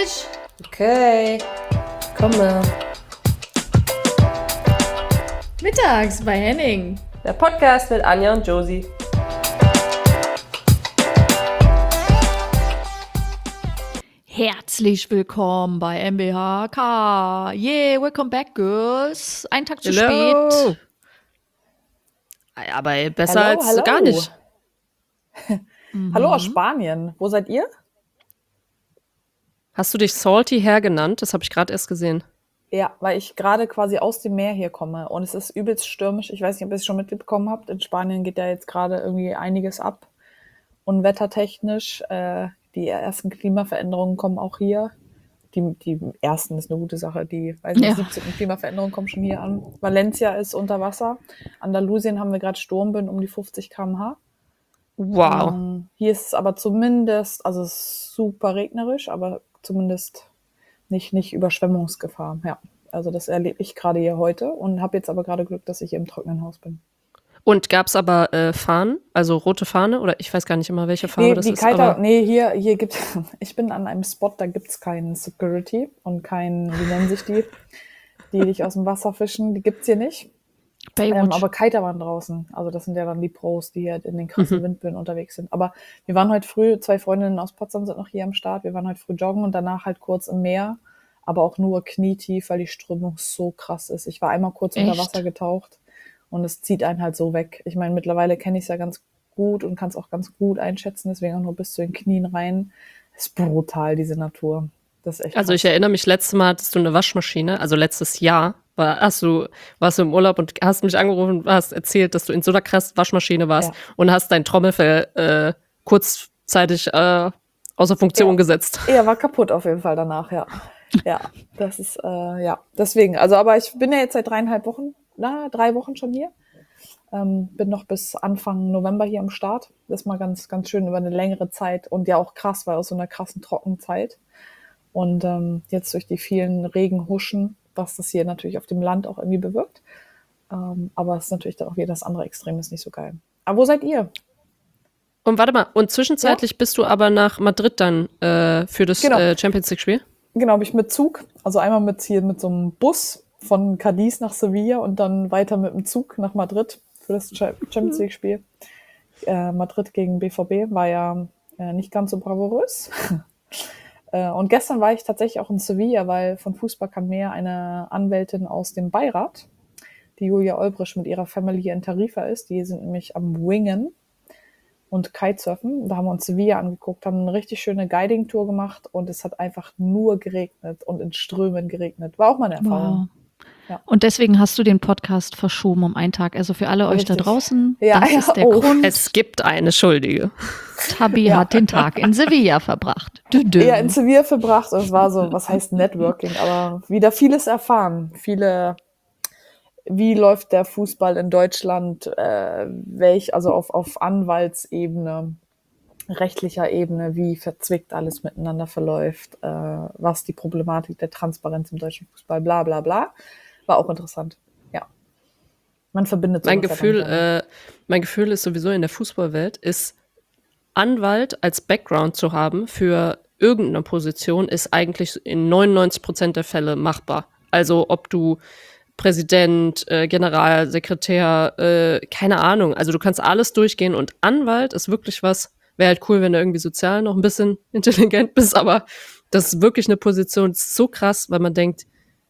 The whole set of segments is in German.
Tisch! Okay, komme. Mittags bei Henning. Der Podcast mit Anja und Josie. Herzlich willkommen bei MBHK. Yeah, welcome back, girls. Ein Tag zu spät. Aber besser als gar nicht. Hallo aus Spanien. Wo seid ihr? Hast du dich Salty Hair genannt? Das habe ich gerade erst gesehen. Ja, weil ich gerade quasi aus dem Meer hier komme und es ist übelst stürmisch. Ich weiß nicht, ob ihr es schon mitbekommen habt. In Spanien geht ja jetzt gerade irgendwie einiges ab. Und wettertechnisch, die ersten Klimaveränderungen kommen auch hier. Die ersten ist eine gute Sache. Die 17. Klimaveränderungen kommen schon hier an. Valencia ist unter Wasser. Andalusien haben wir gerade Sturmböen um die 50 km/h. Wow. Hier ist es aber zumindest, also es ist super regnerisch, aber zumindest nicht Überschwemmungsgefahr. Ja, also das erlebe ich gerade hier heute und habe jetzt aber gerade Glück, dass ich hier im trockenen Haus bin. Und gab es aber Fahnen, also rote Fahne? Oder ich weiß gar nicht immer, welche Farbe das ist. Hier gibt ich bin an einem Spot, da gibt's keinen Security und wie nennen sich die dich aus dem Wasser fischen, die gibt's hier nicht. Aber Kiter waren draußen. Also das sind ja dann die Pros, die hier in den krassen Windböen unterwegs sind. Aber wir waren heute früh, 2 Freundinnen aus Potsdam sind noch hier am Start. Wir waren heute früh joggen und danach halt kurz im Meer. Aber auch nur knietief, weil die Strömung so krass ist. Ich war einmal kurz unter Wasser getaucht und es zieht einen halt so weg. Ich meine, mittlerweile kenne ich es ja ganz gut und kann es auch ganz gut einschätzen. Deswegen auch nur bis zu den Knien rein. Das ist brutal, diese Natur. Das ist echt Also krass. ich erinnere mich, letztes Mal hattest du eine Waschmaschine, also letztes Jahr. Warst du im Urlaub und hast mich angerufen und hast erzählt, dass du in so einer krassen Waschmaschine warst und hast dein Trommelfell kurzzeitig außer Funktion gesetzt. Ja, war kaputt auf jeden Fall danach, ja. Ja, das ist, deswegen. Also, aber ich bin ja jetzt seit 3 Wochen schon hier. Bin noch bis Anfang November hier am Start. Das ist mal ganz, ganz schön über eine längere Zeit und ja auch krass, weil aus so einer krassen Trockenzeit. Und jetzt durch die vielen Regenhuschen, was das hier natürlich auf dem Land auch irgendwie bewirkt. Aber es ist natürlich dann auch wieder das andere Extrem, ist nicht so geil. Aber wo seid ihr? Und warte mal, und zwischenzeitlich bist du aber nach Madrid dann für das Champions League-Spiel? Genau, bin ich mit Zug. Also einmal mit so einem Bus von Cadiz nach Sevilla und dann weiter mit dem Zug nach Madrid für das Champions League-Spiel. Madrid gegen BVB war ja nicht ganz so bravourös. Und gestern war ich tatsächlich auch in Sevilla, weil von Fußball kam mehr eine Anwältin aus dem Beirat, die Julia Olbrich mit ihrer Family in Tarifa ist. Die sind nämlich am Wingen und Kitesurfen. Da haben wir uns Sevilla angeguckt, haben eine richtig schöne Guiding-Tour gemacht und es hat einfach nur geregnet und in Strömen geregnet. War auch mal eine Erfahrung. Wow. Ja. Und deswegen hast du den Podcast verschoben um einen Tag. Also für alle euch da draußen, das ist der Grund. Es gibt eine Schuldige. Tabi hat den Tag in Sevilla verbracht. Ja, in Sevilla verbracht. Und es war so, was heißt Networking, aber wieder vieles erfahren. Wie läuft der Fußball in Deutschland, also auf Anwaltsebene, rechtlicher Ebene, wie verzwickt alles miteinander verläuft, was die Problematik der Transparenz im deutschen Fußball, bla bla bla. War auch interessant, ja. Man verbindet mein Gefühl ist sowieso in der Fußballwelt, ist Anwalt als Background zu haben für irgendeine Position, ist eigentlich in 99% der Fälle machbar. Also ob du Präsident, Generalsekretär, keine Ahnung. Also du kannst alles durchgehen und Anwalt ist wirklich was, wäre halt cool, wenn du irgendwie sozial noch ein bisschen intelligent bist, aber das ist wirklich eine Position, das ist so krass, weil man denkt,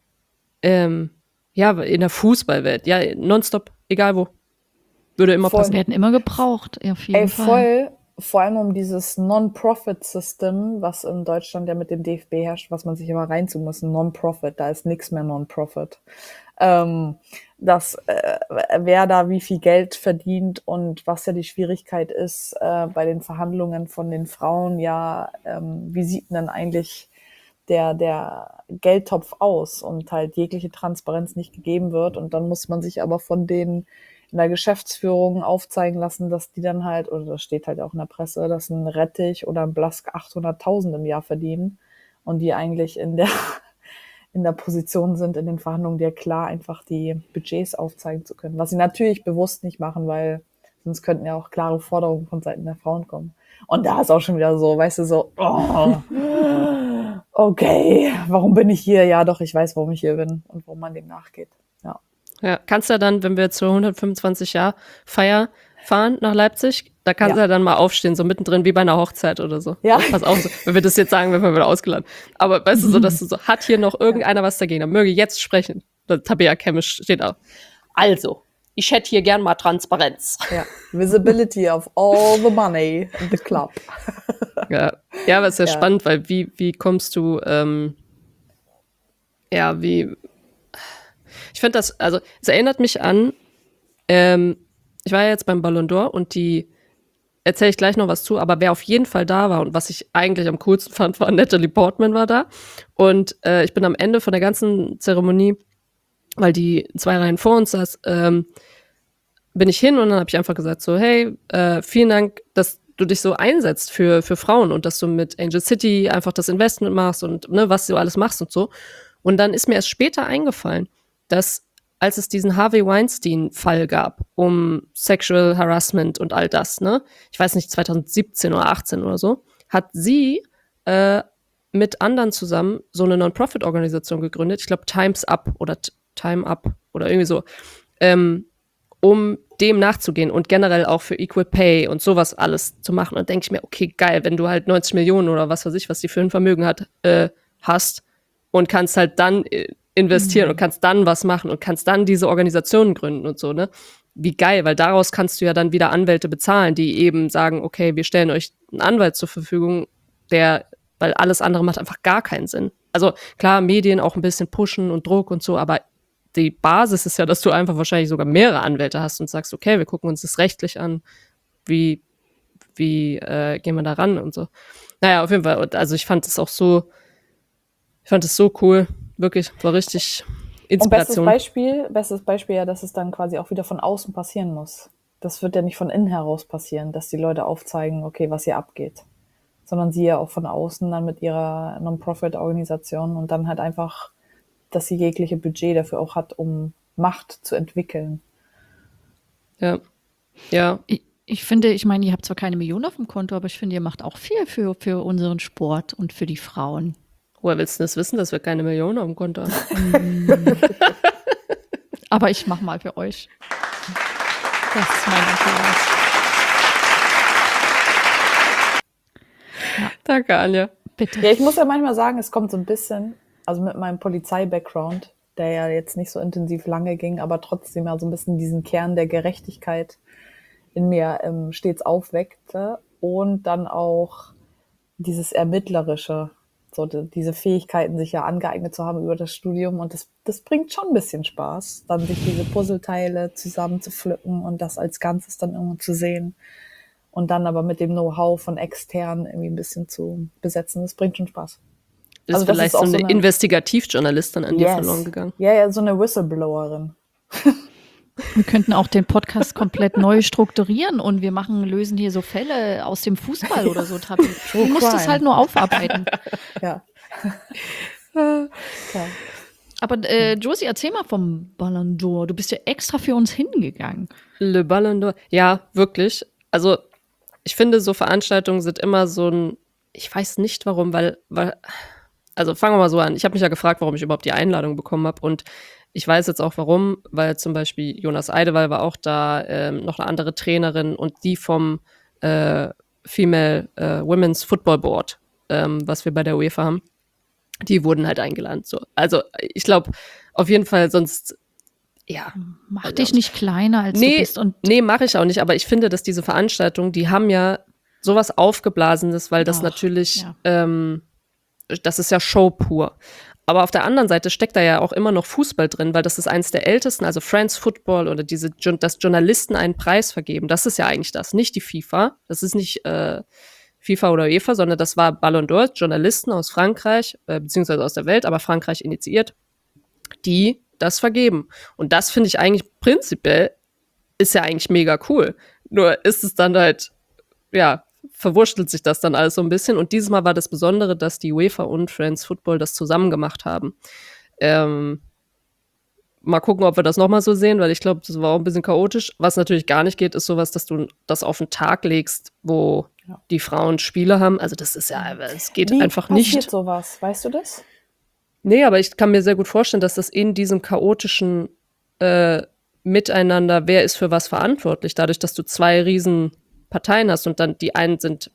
ja, in der Fußballwelt, ja, nonstop, egal wo. Würde immer passen. Werden immer gebraucht, auf jeden Fall. Vor allem um dieses Non-Profit-System, was in Deutschland ja mit dem DFB herrscht, was man sich immer reinziehen muss, Non-Profit, da ist nichts mehr Non-Profit. Wer da wie viel Geld verdient und was ja die Schwierigkeit ist bei den Verhandlungen von den Frauen, wie sieht denn eigentlich der Geldtopf aus und halt jegliche Transparenz nicht gegeben wird und dann muss man sich aber von denen in der Geschäftsführung aufzeigen lassen, dass die dann halt, oder das steht halt auch in der Presse, dass ein Rettich oder ein Blask 800.000 im Jahr verdienen und die eigentlich in der Position sind, in den Verhandlungen dir klar einfach die Budgets aufzeigen zu können. Was sie natürlich bewusst nicht machen, weil sonst könnten ja auch klare Forderungen von Seiten der Frauen kommen. Und da ist auch schon wieder so, weißt du, so, okay, warum bin ich hier? Ja, doch, ich weiß, warum ich hier bin und warum man dem nachgeht. Ja. Ja, kannst du dann, wenn wir zur 125-Jahr-Feier fahren nach Leipzig, da kannst du ja dann mal aufstehen, so mittendrin wie bei einer Hochzeit oder so. Ja. Pass auf, so, wenn wir das jetzt sagen, wenn wir wieder ausgeladen. Aber weißt du, so, dass du so, hat hier noch irgendeiner was dagegen, dann möge jetzt sprechen. Tabea Chemisch steht auch. Also, ich hätte hier gern mal Transparenz. Ja. Visibility of all the money in the club. Ja, aber es ist ja spannend, weil wie kommst du, ich finde das, also es erinnert mich an, ich war ja jetzt beim Ballon d'Or und die erzähle ich gleich noch was zu, aber wer auf jeden Fall da war und was ich eigentlich am coolsten fand, war Natalie Portman war da. Und ich bin am Ende von der ganzen Zeremonie, weil die 2 Reihen vor uns saß, bin ich hin und dann habe ich einfach gesagt so, hey, vielen Dank, dass du dich so einsetzt für Frauen und dass du mit Angel City einfach das Investment machst und ne, was du alles machst und so. Und dann ist mir erst später eingefallen, dass als es diesen Harvey Weinstein-Fall gab, um Sexual Harassment und all das, ne, ich weiß nicht, 2017 oder 18 oder so, hat sie mit anderen zusammen so eine Non-Profit-Organisation gegründet, ich glaube Time's Up oder Time Up oder irgendwie so, um dem nachzugehen und generell auch für Equal Pay und sowas alles zu machen. Und denke ich mir, okay, geil, wenn du halt 90 Millionen oder was weiß ich, was die für ein Vermögen hat, hast und kannst halt dann investieren und kannst dann was machen und kannst dann diese Organisationen gründen und so, ne? Wie geil, weil daraus kannst du ja dann wieder Anwälte bezahlen, die eben sagen, okay, wir stellen euch einen Anwalt zur Verfügung, weil alles andere macht einfach gar keinen Sinn. Also klar, Medien auch ein bisschen pushen und Druck und so, aber die Basis ist ja, dass du einfach wahrscheinlich sogar mehrere Anwälte hast und sagst, okay, wir gucken uns das rechtlich an, wie gehen wir da ran und so. Naja, auf jeden Fall, also ich fand es so cool, wirklich, war richtig Inspiration. Und bestes Beispiel ja, dass es dann quasi auch wieder von außen passieren muss. Das wird ja nicht von innen heraus passieren, dass die Leute aufzeigen, okay, was hier abgeht, sondern sie ja auch von außen dann mit ihrer Non-Profit-Organisation und dann halt einfach, dass sie jegliche Budget dafür auch hat, um Macht zu entwickeln. Ja. Ich finde, ich meine, ihr habt zwar keine Millionen auf dem Konto, aber ich finde, ihr macht auch viel für unseren Sport und für die Frauen. Woher willst du das wissen, dass wir keine Millionen auf dem Konto haben? Aber ich mache mal für euch. Das ist mein Applaus. Ja. Danke, Anja. Bitte. Ja, ich muss ja manchmal sagen, es kommt so ein bisschen, also mit meinem Polizei-Background, der ja jetzt nicht so intensiv lange ging, aber trotzdem ja so ein bisschen diesen Kern der Gerechtigkeit in mir stets aufweckte und dann auch dieses Ermittlerische, so diese Fähigkeiten sich ja angeeignet zu haben über das Studium und das bringt schon ein bisschen Spaß, dann sich diese Puzzleteile zusammen zu pflücken und das als Ganzes dann irgendwo zu sehen und dann aber mit dem Know-how von extern irgendwie ein bisschen zu besetzen, das bringt schon Spaß. Ist also vielleicht so eine Investigativjournalistin an dir verloren gegangen. Ja, so eine Whistleblowerin. Wir könnten auch den Podcast komplett neu strukturieren und wir lösen hier so Fälle aus dem Fußball oder so. Du musst es halt nur aufarbeiten. Ja. Okay. Aber Josie, erzähl mal vom Ballon d'Or. Du bist ja extra für uns hingegangen. Le Ballon d'Or. Ja, wirklich. Also ich finde, so Veranstaltungen sind immer so ein, ich weiß nicht warum, weil also fangen wir mal so an. Ich habe mich ja gefragt, warum ich überhaupt die Einladung bekommen habe und ich weiß jetzt auch warum, weil zum Beispiel Jonas Eidewall war auch da, noch eine andere Trainerin und die vom Female Women's Football Board, was wir bei der UEFA haben, die wurden halt eingeladen. So. Also ich glaube, auf jeden Fall sonst, ja. Mach dich nicht kleiner, als du bist. Nee, mache ich auch nicht, aber ich finde, dass diese Veranstaltungen, die haben ja sowas Aufgeblasenes, weil das natürlich, das ist ja Show pur. Aber auf der anderen Seite steckt da ja auch immer noch Fußball drin, weil das ist eins der ältesten, also France Football oder dass Journalisten einen Preis vergeben. Das ist ja eigentlich das, nicht die FIFA. Das ist nicht FIFA oder UEFA, sondern das war Ballon d'Or, Journalisten aus Frankreich, beziehungsweise aus der Welt, aber Frankreich initiiert, die das vergeben. Und das finde ich eigentlich prinzipiell, ist ja eigentlich mega cool. Nur ist es dann halt, ja, verwurschtelt sich das dann alles so ein bisschen. Und dieses Mal war das Besondere, dass die UEFA und France Football das zusammen gemacht haben. mal gucken, ob wir das nochmal so sehen, weil ich glaube, das war auch ein bisschen chaotisch. Was natürlich gar nicht geht, ist sowas, dass du das auf den Tag legst, wo die Frauen Spiele haben. Also das ist ja, es geht einfach nicht. Wie passiert sowas? Weißt du das? Nee, aber ich kann mir sehr gut vorstellen, dass das in diesem chaotischen Miteinander, wer ist für was verantwortlich, dadurch, dass du 2 riesen Parteien hast und dann die einen sind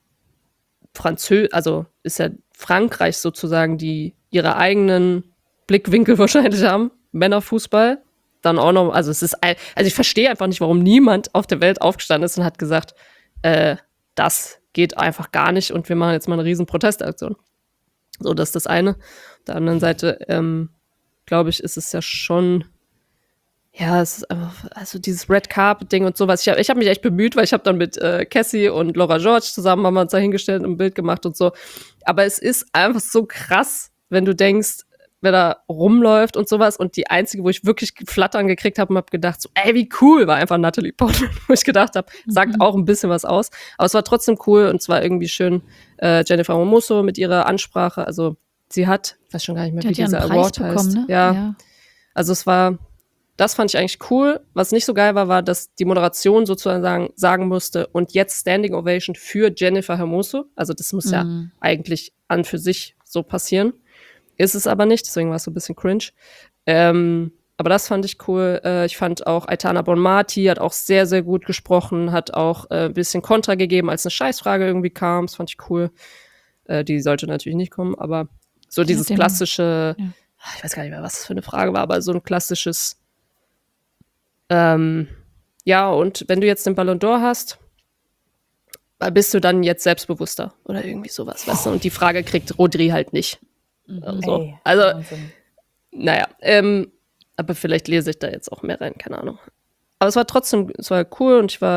also ist ja Frankreich sozusagen, die ihre eigenen Blickwinkel wahrscheinlich haben, Männerfußball, dann auch noch, also ich verstehe einfach nicht, warum niemand auf der Welt aufgestanden ist und hat gesagt, das geht einfach gar nicht und wir machen jetzt mal eine riesen Protestaktion. So, das ist das eine. Auf der anderen Seite, glaube ich, ist es ja schon, ja, es ist einfach, also dieses Red Carpet-Ding und sowas. Ich hab mich echt bemüht, weil ich habe dann mit Cassie und Laura George zusammen haben wir uns da hingestellt und ein Bild gemacht und so. Aber es ist einfach so krass, wenn du denkst, wer da rumläuft und sowas. Und die einzige, wo ich wirklich Flattern gekriegt habe und habe gedacht, so, ey, wie cool, war einfach Natalie Portman, wo ich gedacht habe, sagt auch ein bisschen was aus. Aber es war trotzdem cool und zwar irgendwie schön Jennifer Hermoso mit ihrer Ansprache. Also sie hat, ich weiß schon gar nicht mehr, wie dieser Award heißt. Ne? Ja. Also das fand ich eigentlich cool. Was nicht so geil war, dass die Moderation sozusagen sagen musste, und jetzt Standing Ovation für Jennifer Hermoso. Also das muss ja eigentlich an für sich so passieren. Ist es aber nicht, deswegen war es so ein bisschen cringe. Aber das fand ich cool. Ich fand auch Aitana Bonmati hat auch sehr, sehr gut gesprochen, hat auch ein bisschen Kontra gegeben, als eine Scheißfrage irgendwie kam. Das fand ich cool. Die sollte natürlich nicht kommen, aber so dieses klassische, ich weiß gar nicht mehr, was das für eine Frage war, aber so ein klassisches ja, und wenn du jetzt den Ballon d'Or hast, bist du dann jetzt selbstbewusster oder irgendwie sowas, weißt du? Und die Frage kriegt Rodri halt nicht. So. Also, naja, aber vielleicht lese ich da jetzt auch mehr rein, keine Ahnung. Aber es war trotzdem, es war cool und das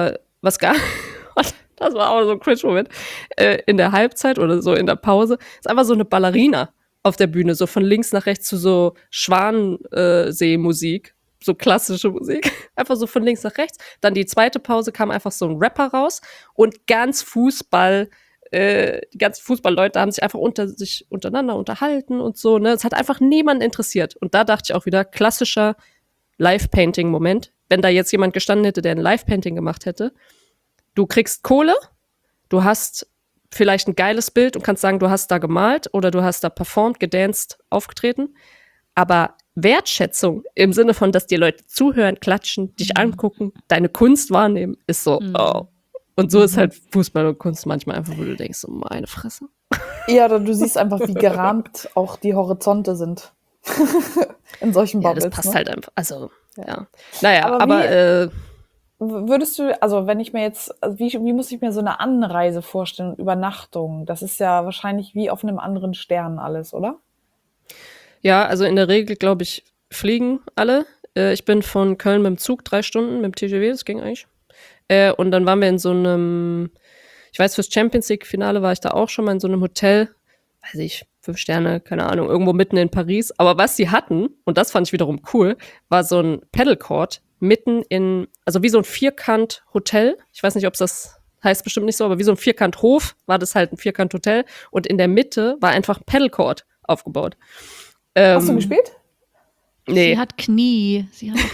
war auch so ein Cringe-Moment, in der Halbzeit oder so in der Pause, ist einfach so eine Ballerina auf der Bühne, so von links nach rechts zu so Schwanensee-Musik. So klassische Musik, einfach so von links nach rechts. Dann die zweite Pause kam einfach so ein Rapper raus und die ganzen Fußballleute haben sich einfach untereinander unterhalten und so, ne? Es hat einfach niemanden interessiert. Und da dachte ich auch wieder, klassischer Live-Painting-Moment. Wenn da jetzt jemand gestanden hätte, der ein Live-Painting gemacht hätte, du kriegst Kohle, du hast vielleicht ein geiles Bild und kannst sagen, du hast da gemalt oder du hast da performt, gedanced, aufgetreten, aber Wertschätzung im Sinne von, dass dir Leute zuhören, klatschen, dich angucken, deine Kunst wahrnehmen, ist so, oh. Und so ist halt Fußball und Kunst manchmal einfach, wo du denkst, so meine Fresse. Ja, oder du siehst einfach, wie gerahmt auch die Horizonte sind. In solchen Bubbles. Ja, das passt halt einfach, also, ja. Naja, aber würdest du, also wenn ich mir jetzt, also wie muss ich mir so eine Anreise vorstellen, Übernachtung? Das ist ja wahrscheinlich wie auf einem anderen Stern alles, oder? Ja, also in der Regel, glaube ich, fliegen alle. Ich bin von Köln mit dem Zug 3 Stunden, mit dem TGV, das ging eigentlich. Und dann waren wir in so einem, ich weiß, fürs Champions League-Finale war ich da auch schon mal in so einem Hotel, weiß ich, 5 Sterne, keine Ahnung, irgendwo mitten in Paris. Aber was sie hatten, und das fand ich wiederum cool, war so ein Paddlecourt mitten in, also wie so ein Vierkant-Hotel. Ich weiß nicht, ob es das heißt, bestimmt nicht so, aber wie so ein Vierkant-Hof war das halt ein Vierkant-Hotel. Und in der Mitte war einfach ein Paddlecourt aufgebaut. Hast du gespielt? Nee. Sie hat Knie.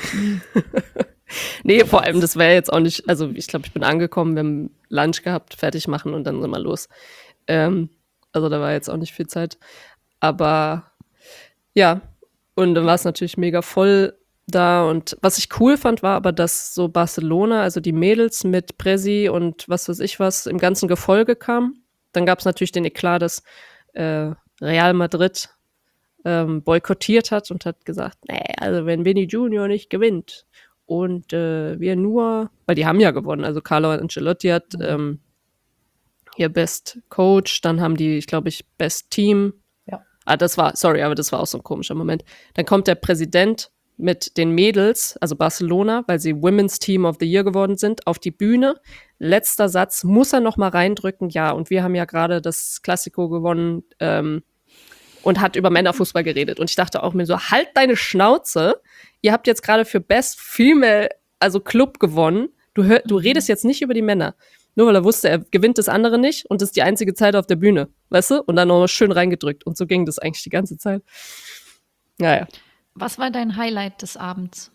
Nee, vor allem, das wäre jetzt auch nicht, also ich glaube, ich bin angekommen, wir haben Lunch gehabt, fertig machen und dann sind wir los. Also da war jetzt auch nicht viel Zeit. Aber ja, und dann war es natürlich mega voll da. Und was ich cool fand, war aber, dass so Barcelona, also die Mädels mit Presi und was weiß ich was, im ganzen Gefolge kamen. Dann gab es natürlich den Eklat, dass Real Madrid boykottiert hat und hat gesagt, nee, also wenn Vinny Junior nicht gewinnt und wir nur, weil die haben ja gewonnen, also Carlo Ancelotti hat hier Best Coach, dann haben die, ich glaube, Best Team. Ja. Aber das war auch so ein komischer Moment. Dann kommt der Präsident mit den Mädels, also Barcelona, weil sie Women's Team of the Year geworden sind, auf die Bühne. Letzter Satz, muss er noch mal reindrücken, ja, und wir haben ja gerade das Classico gewonnen, und hat über Männerfußball geredet. Und ich dachte auch mir so, halt deine Schnauze. Ihr habt jetzt gerade für Best Female, also Club gewonnen. Du redest jetzt nicht über die Männer. Nur weil er wusste, er gewinnt das andere nicht und das ist die einzige Zeit auf der Bühne. Weißt du? Und dann noch mal schön reingedrückt. Und so ging das eigentlich die ganze Zeit. Naja. Was war dein Highlight des Abends?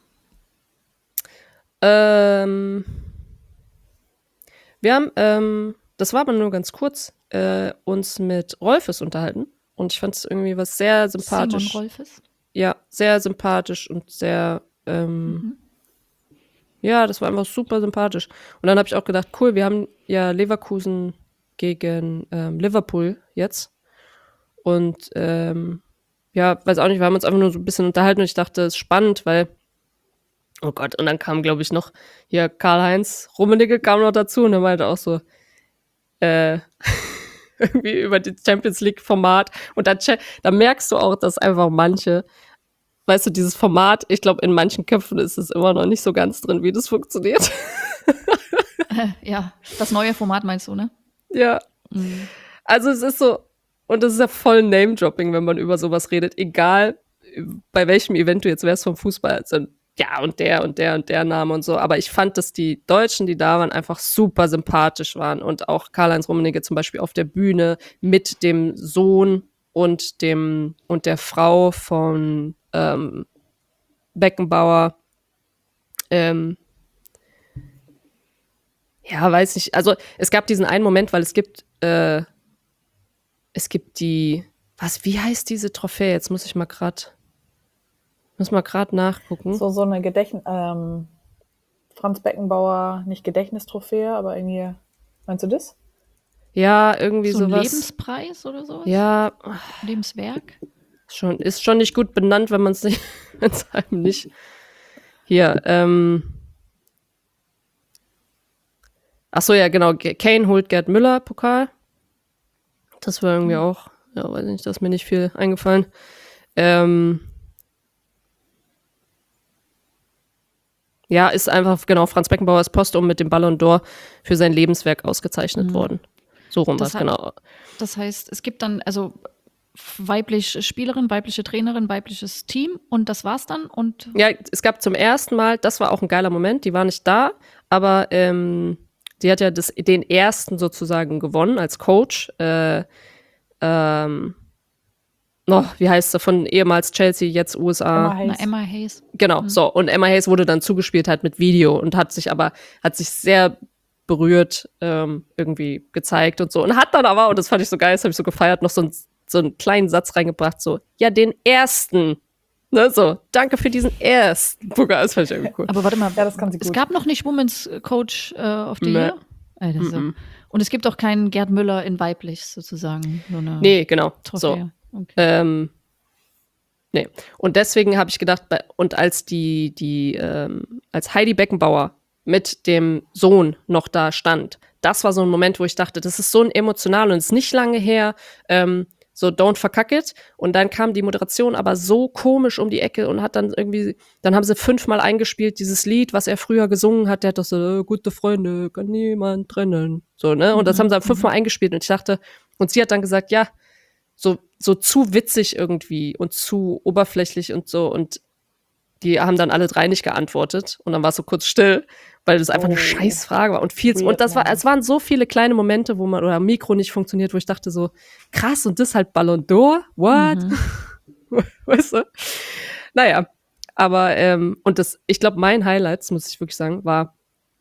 Wir haben, das war aber nur ganz kurz, uns mit Rolfes unterhalten. Und ich fand es irgendwie was sehr sympathisch. Simon Rolfes? Ja, sehr sympathisch und sehr, ja, das war einfach super sympathisch. Und dann habe ich auch gedacht, cool, wir haben ja Leverkusen gegen Liverpool jetzt. Und ja, weiß auch nicht, wir haben uns einfach nur so ein bisschen unterhalten und ich dachte, es ist spannend, weil, oh Gott, und dann kam, glaube ich, noch hier Karl-Heinz Rummenigge kam noch dazu und er meinte auch so, irgendwie über die Champions League-Format. Und da merkst du auch, dass einfach manche, weißt du, dieses Format, ich glaube, in manchen Köpfen ist es immer noch nicht so ganz drin, wie das funktioniert. Ja, das neue Format meinst du, ne? Ja. Mhm. Also es ist so, und das ist ja voll Name-Dropping, wenn man über sowas redet, egal bei welchem Event du jetzt wärst vom Fußball, also, ja, und der und der und der Name und so. Aber ich fand, dass die Deutschen, die da waren, einfach super sympathisch waren. Und auch Karl-Heinz Rummenigge zum Beispiel auf der Bühne mit dem Sohn und der Frau von Beckenbauer. Ja, weiß nicht. Also es gab diesen einen Moment, weil es gibt die, wie heißt diese Trophäe? Jetzt muss ich mal gerade nachgucken. So eine Franz Beckenbauer, nicht Gedächtnistrophäe, aber irgendwie, meinst du das? Ja, irgendwie so ein sowas. Lebenspreis oder sowas? Ja. Lebenswerk? Ist schon nicht gut benannt, wenn man es nicht, wenn es einem nicht. Hier, ach so, ja, genau. Kane holt Gerd Müller Pokal. Das war irgendwie auch, ja, weiß nicht, da ist mir nicht viel eingefallen. Ja, ist einfach, genau, Franz Beckenbauer ist postum mit dem Ballon d'Or für sein Lebenswerk ausgezeichnet worden. So rum war es, genau. Das heißt, es gibt dann, also weibliche Spielerin, weibliche Trainerin, weibliches Team und das war's dann? Und ja, es gab zum ersten Mal, das war auch ein geiler Moment, die war nicht da, aber die hat ja den ersten sozusagen gewonnen als Coach. Wie heißt sie, von ehemals Chelsea, jetzt USA. Emma Hayes. Genau, so. Und Emma Hayes wurde dann zugespielt halt mit Video und hat sich sehr berührt irgendwie gezeigt und so. Und hat dann aber, und das fand ich so geil, das habe ich so gefeiert, noch so einen kleinen Satz reingebracht, so, ja, den ersten. Ne, so, danke für diesen ersten Pokal, das fand ich irgendwie cool. Aber warte mal, ja, das kann sie gut. Es gab noch nicht Women's Coach of the Year? Und es gibt auch keinen Gerd Müller in weiblich sozusagen. So eine nee, genau. Trophäe. So. Okay. Nee. Und deswegen habe ich gedacht, als als Heidi Beckenbauer mit dem Sohn noch da stand, das war so ein Moment, wo ich dachte, das ist so ein emotional und es ist nicht lange her, so don't verkack it. Und dann kam die Moderation aber so komisch um die Ecke und hat dann irgendwie, dann haben sie 5-mal eingespielt, dieses Lied, was er früher gesungen hat, der hat doch so, gute Freunde, kann niemand trennen. So, ne? Und das haben sie dann 5-mal eingespielt und ich dachte, und sie hat dann gesagt, ja, so zu witzig irgendwie und zu oberflächlich und so. Und die haben dann alle 3 nicht geantwortet. Und dann war es so kurz still, weil das einfach eine Scheißfrage war. Und es waren so viele kleine Momente, wo oder Mikro nicht funktioniert, wo ich dachte so, krass, und das halt Ballon d'Or? What? Weißt du? Naja, aber, ich glaube, mein Highlight, das muss ich wirklich sagen, war,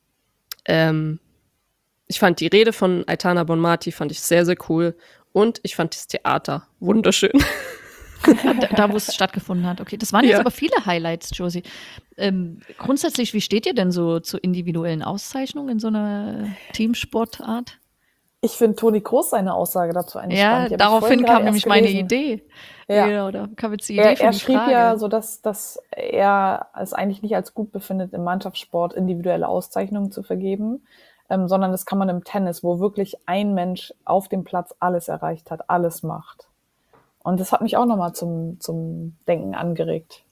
ich fand die Rede von Aitana Bonmati, fand ich sehr, sehr cool. Und ich fand das Theater wunderschön. Da, wo es stattgefunden hat. Okay, das waren jetzt aber viele Highlights, Josie. Grundsätzlich, wie steht ihr denn so zu individuellen Auszeichnungen in so einer Teamsportart? Ich finde Toni Kroos seine Aussage dazu eigentlich spannend. Ja, daraufhin kam nämlich meine Idee. Ja. Oder kam jetzt die Idee für die schrieb Frage. ja so, dass er es eigentlich nicht als gut befindet, im Mannschaftssport individuelle Auszeichnungen zu vergeben, sondern das kann man im Tennis, wo wirklich ein Mensch auf dem Platz alles erreicht hat, alles macht. Und das hat mich auch nochmal zum Denken angeregt.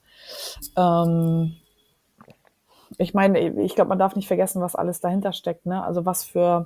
Ich meine, ich glaube, man darf nicht vergessen, was alles dahinter steckt, ne? Also was für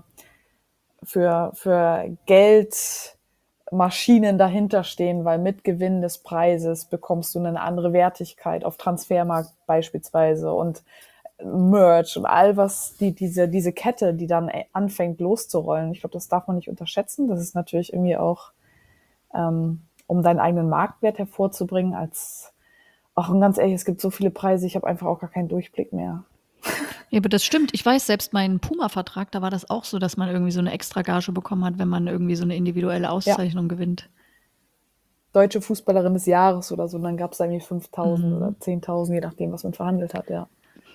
Geldmaschinen dahinter stehen, weil mit Gewinn des Preises bekommst du eine andere Wertigkeit auf Transfermarkt beispielsweise und Merch und all was, diese Kette, die dann anfängt loszurollen. Ich glaube, das darf man nicht unterschätzen. Das ist natürlich irgendwie auch, um deinen eigenen Marktwert hervorzubringen als Ach, und ganz ehrlich, es gibt so viele Preise, ich habe einfach auch gar keinen Durchblick mehr. Ja, aber das stimmt. Ich weiß, selbst meinen Puma-Vertrag, da war das auch so, dass man irgendwie so eine Extragage bekommen hat, wenn man irgendwie so eine individuelle Auszeichnung gewinnt. Deutsche Fußballerin des Jahres oder so, und dann gab es irgendwie 5.000 oder 10.000, je nachdem, was man verhandelt hat, ja.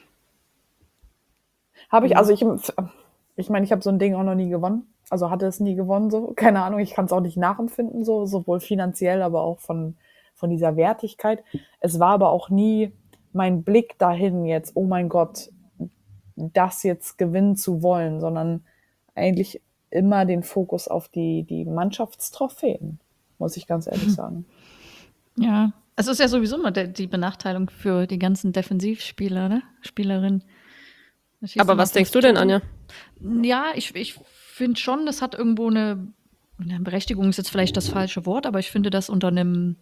Habe ich, also ich meine, ich habe so ein Ding auch noch nie gewonnen. Also hatte es nie gewonnen, so. Keine Ahnung, ich kann es auch nicht nachempfinden, so, sowohl finanziell, aber auch von dieser Wertigkeit. Es war aber auch nie mein Blick dahin jetzt, oh mein Gott, das jetzt gewinnen zu wollen, sondern eigentlich immer den Fokus auf die Mannschaftstrophäen, muss ich ganz ehrlich sagen. Ja, es ist ja sowieso immer die Benachteiligung für die ganzen Defensivspieler, ne? Spielerinnen. Aber was denkst du denn, Anja? Ja, ich finde schon, das hat irgendwo eine Berechtigung, ist jetzt vielleicht das falsche Wort, aber ich finde das unter einem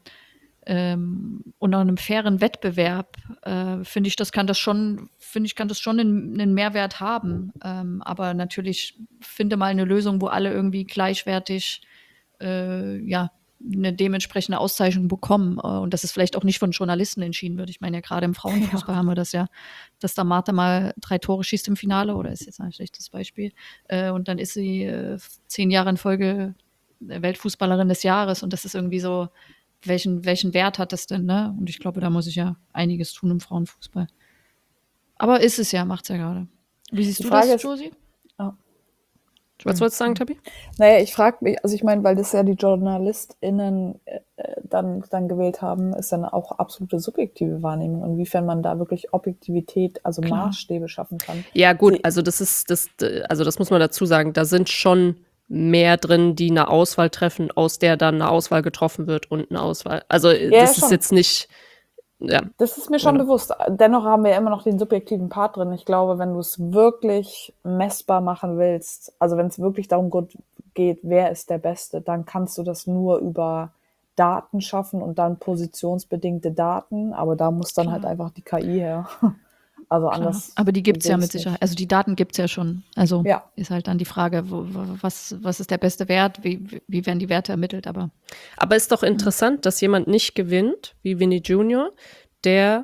fairen Wettbewerb, finde ich, kann das schon einen Mehrwert haben. Aber natürlich finde mal eine Lösung, wo alle irgendwie gleichwertig eine dementsprechende Auszeichnung bekommen. Und das ist vielleicht auch nicht von Journalisten entschieden wird. Ich meine ja, gerade im Frauenfußball haben wir das ja, dass da Martha mal 3 Tore schießt im Finale, oder ist jetzt ein schlechtes Beispiel. Und dann ist sie 10 Jahre in Folge Weltfußballerin des Jahres. Und das ist irgendwie so, welchen Wert hat das denn, ne? Und ich glaube, da muss ich ja einiges tun im Frauenfußball. Aber ist es ja, macht's ja gerade. Wie siehst du das, Josie? Was wolltest du sagen, Tabi? Naja, ich frage mich, also ich meine, weil das ja die JournalistInnen dann gewählt haben, ist dann auch absolute subjektive Wahrnehmung, inwiefern man da wirklich Objektivität, also Klar. Maßstäbe schaffen kann. Ja, gut, also das muss man dazu sagen, da sind schon mehr drin, die eine Auswahl treffen, aus der dann eine Auswahl getroffen wird und eine Auswahl. Also das ist jetzt nicht. Ja. Das ist mir schon bewusst. Dennoch haben wir ja immer noch den subjektiven Part drin. Ich glaube, wenn du es wirklich messbar machen willst, also wenn es wirklich darum geht, wer ist der Beste, dann kannst du das nur über Daten schaffen und dann positionsbedingte Daten. Aber da muss dann halt einfach die KI her. Also anders. Aber die gibt es ja mit Sicherheit. Also die Daten gibt es ja schon. Also ist halt dann die Frage, was ist der beste Wert, wie werden die Werte ermittelt. Aber ist doch interessant, dass jemand nicht gewinnt, wie Vinny Junior, der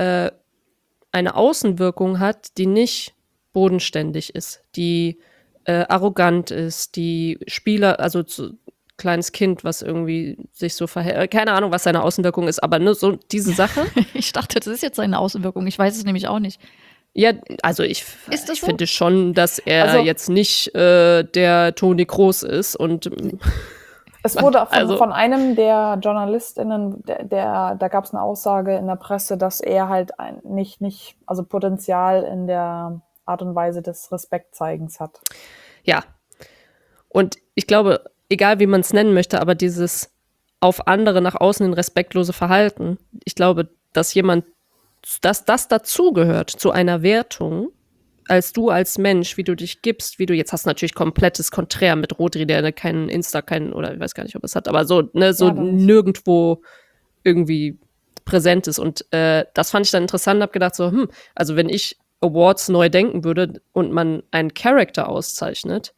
eine Außenwirkung hat, die nicht bodenständig ist, die arrogant ist, die Spieler, also kleines Kind, was irgendwie sich so verhält. Keine Ahnung, was seine Außenwirkung ist, aber nur so diese Sache. Ich dachte, das ist jetzt seine Außenwirkung. Ich weiß es nämlich auch nicht. Ja, also ich finde schon, dass er jetzt nicht der Toni Kroos ist und es wurde von einem der JournalistInnen, da gab es eine Aussage in der Presse, dass er halt nicht Potenzial in der Art und Weise des Respektzeigens hat. Ja. Und ich glaube, egal wie man es nennen möchte, aber dieses auf andere nach außen hin respektlose Verhalten, ich glaube, dass das dazugehört zu einer Wertung, als du als Mensch, wie du dich gibst, wie du jetzt hast natürlich komplettes Konträr mit Rodri, der keinen oder ich weiß gar nicht, ob es hat, aber so, ne, so nirgendwo irgendwie präsent ist. Und das fand ich dann interessant, hab gedacht so, also wenn ich Awards neu denken würde und man einen Charakter auszeichnet,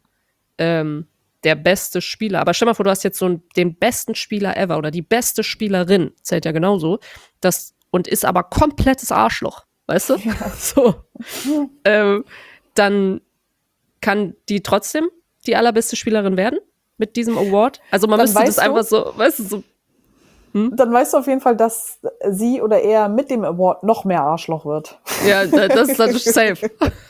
der beste Spieler, aber stell mal vor, du hast jetzt so den besten Spieler ever oder die beste Spielerin, zählt ja genauso, und ist aber komplettes Arschloch, weißt du? Ja. So. Dann kann die trotzdem die allerbeste Spielerin werden mit diesem Award. Also man müsste das einfach so, weißt du, so. Dann weißt du auf jeden Fall, dass sie oder er mit dem Award noch mehr Arschloch wird. Ja, das ist natürlich safe.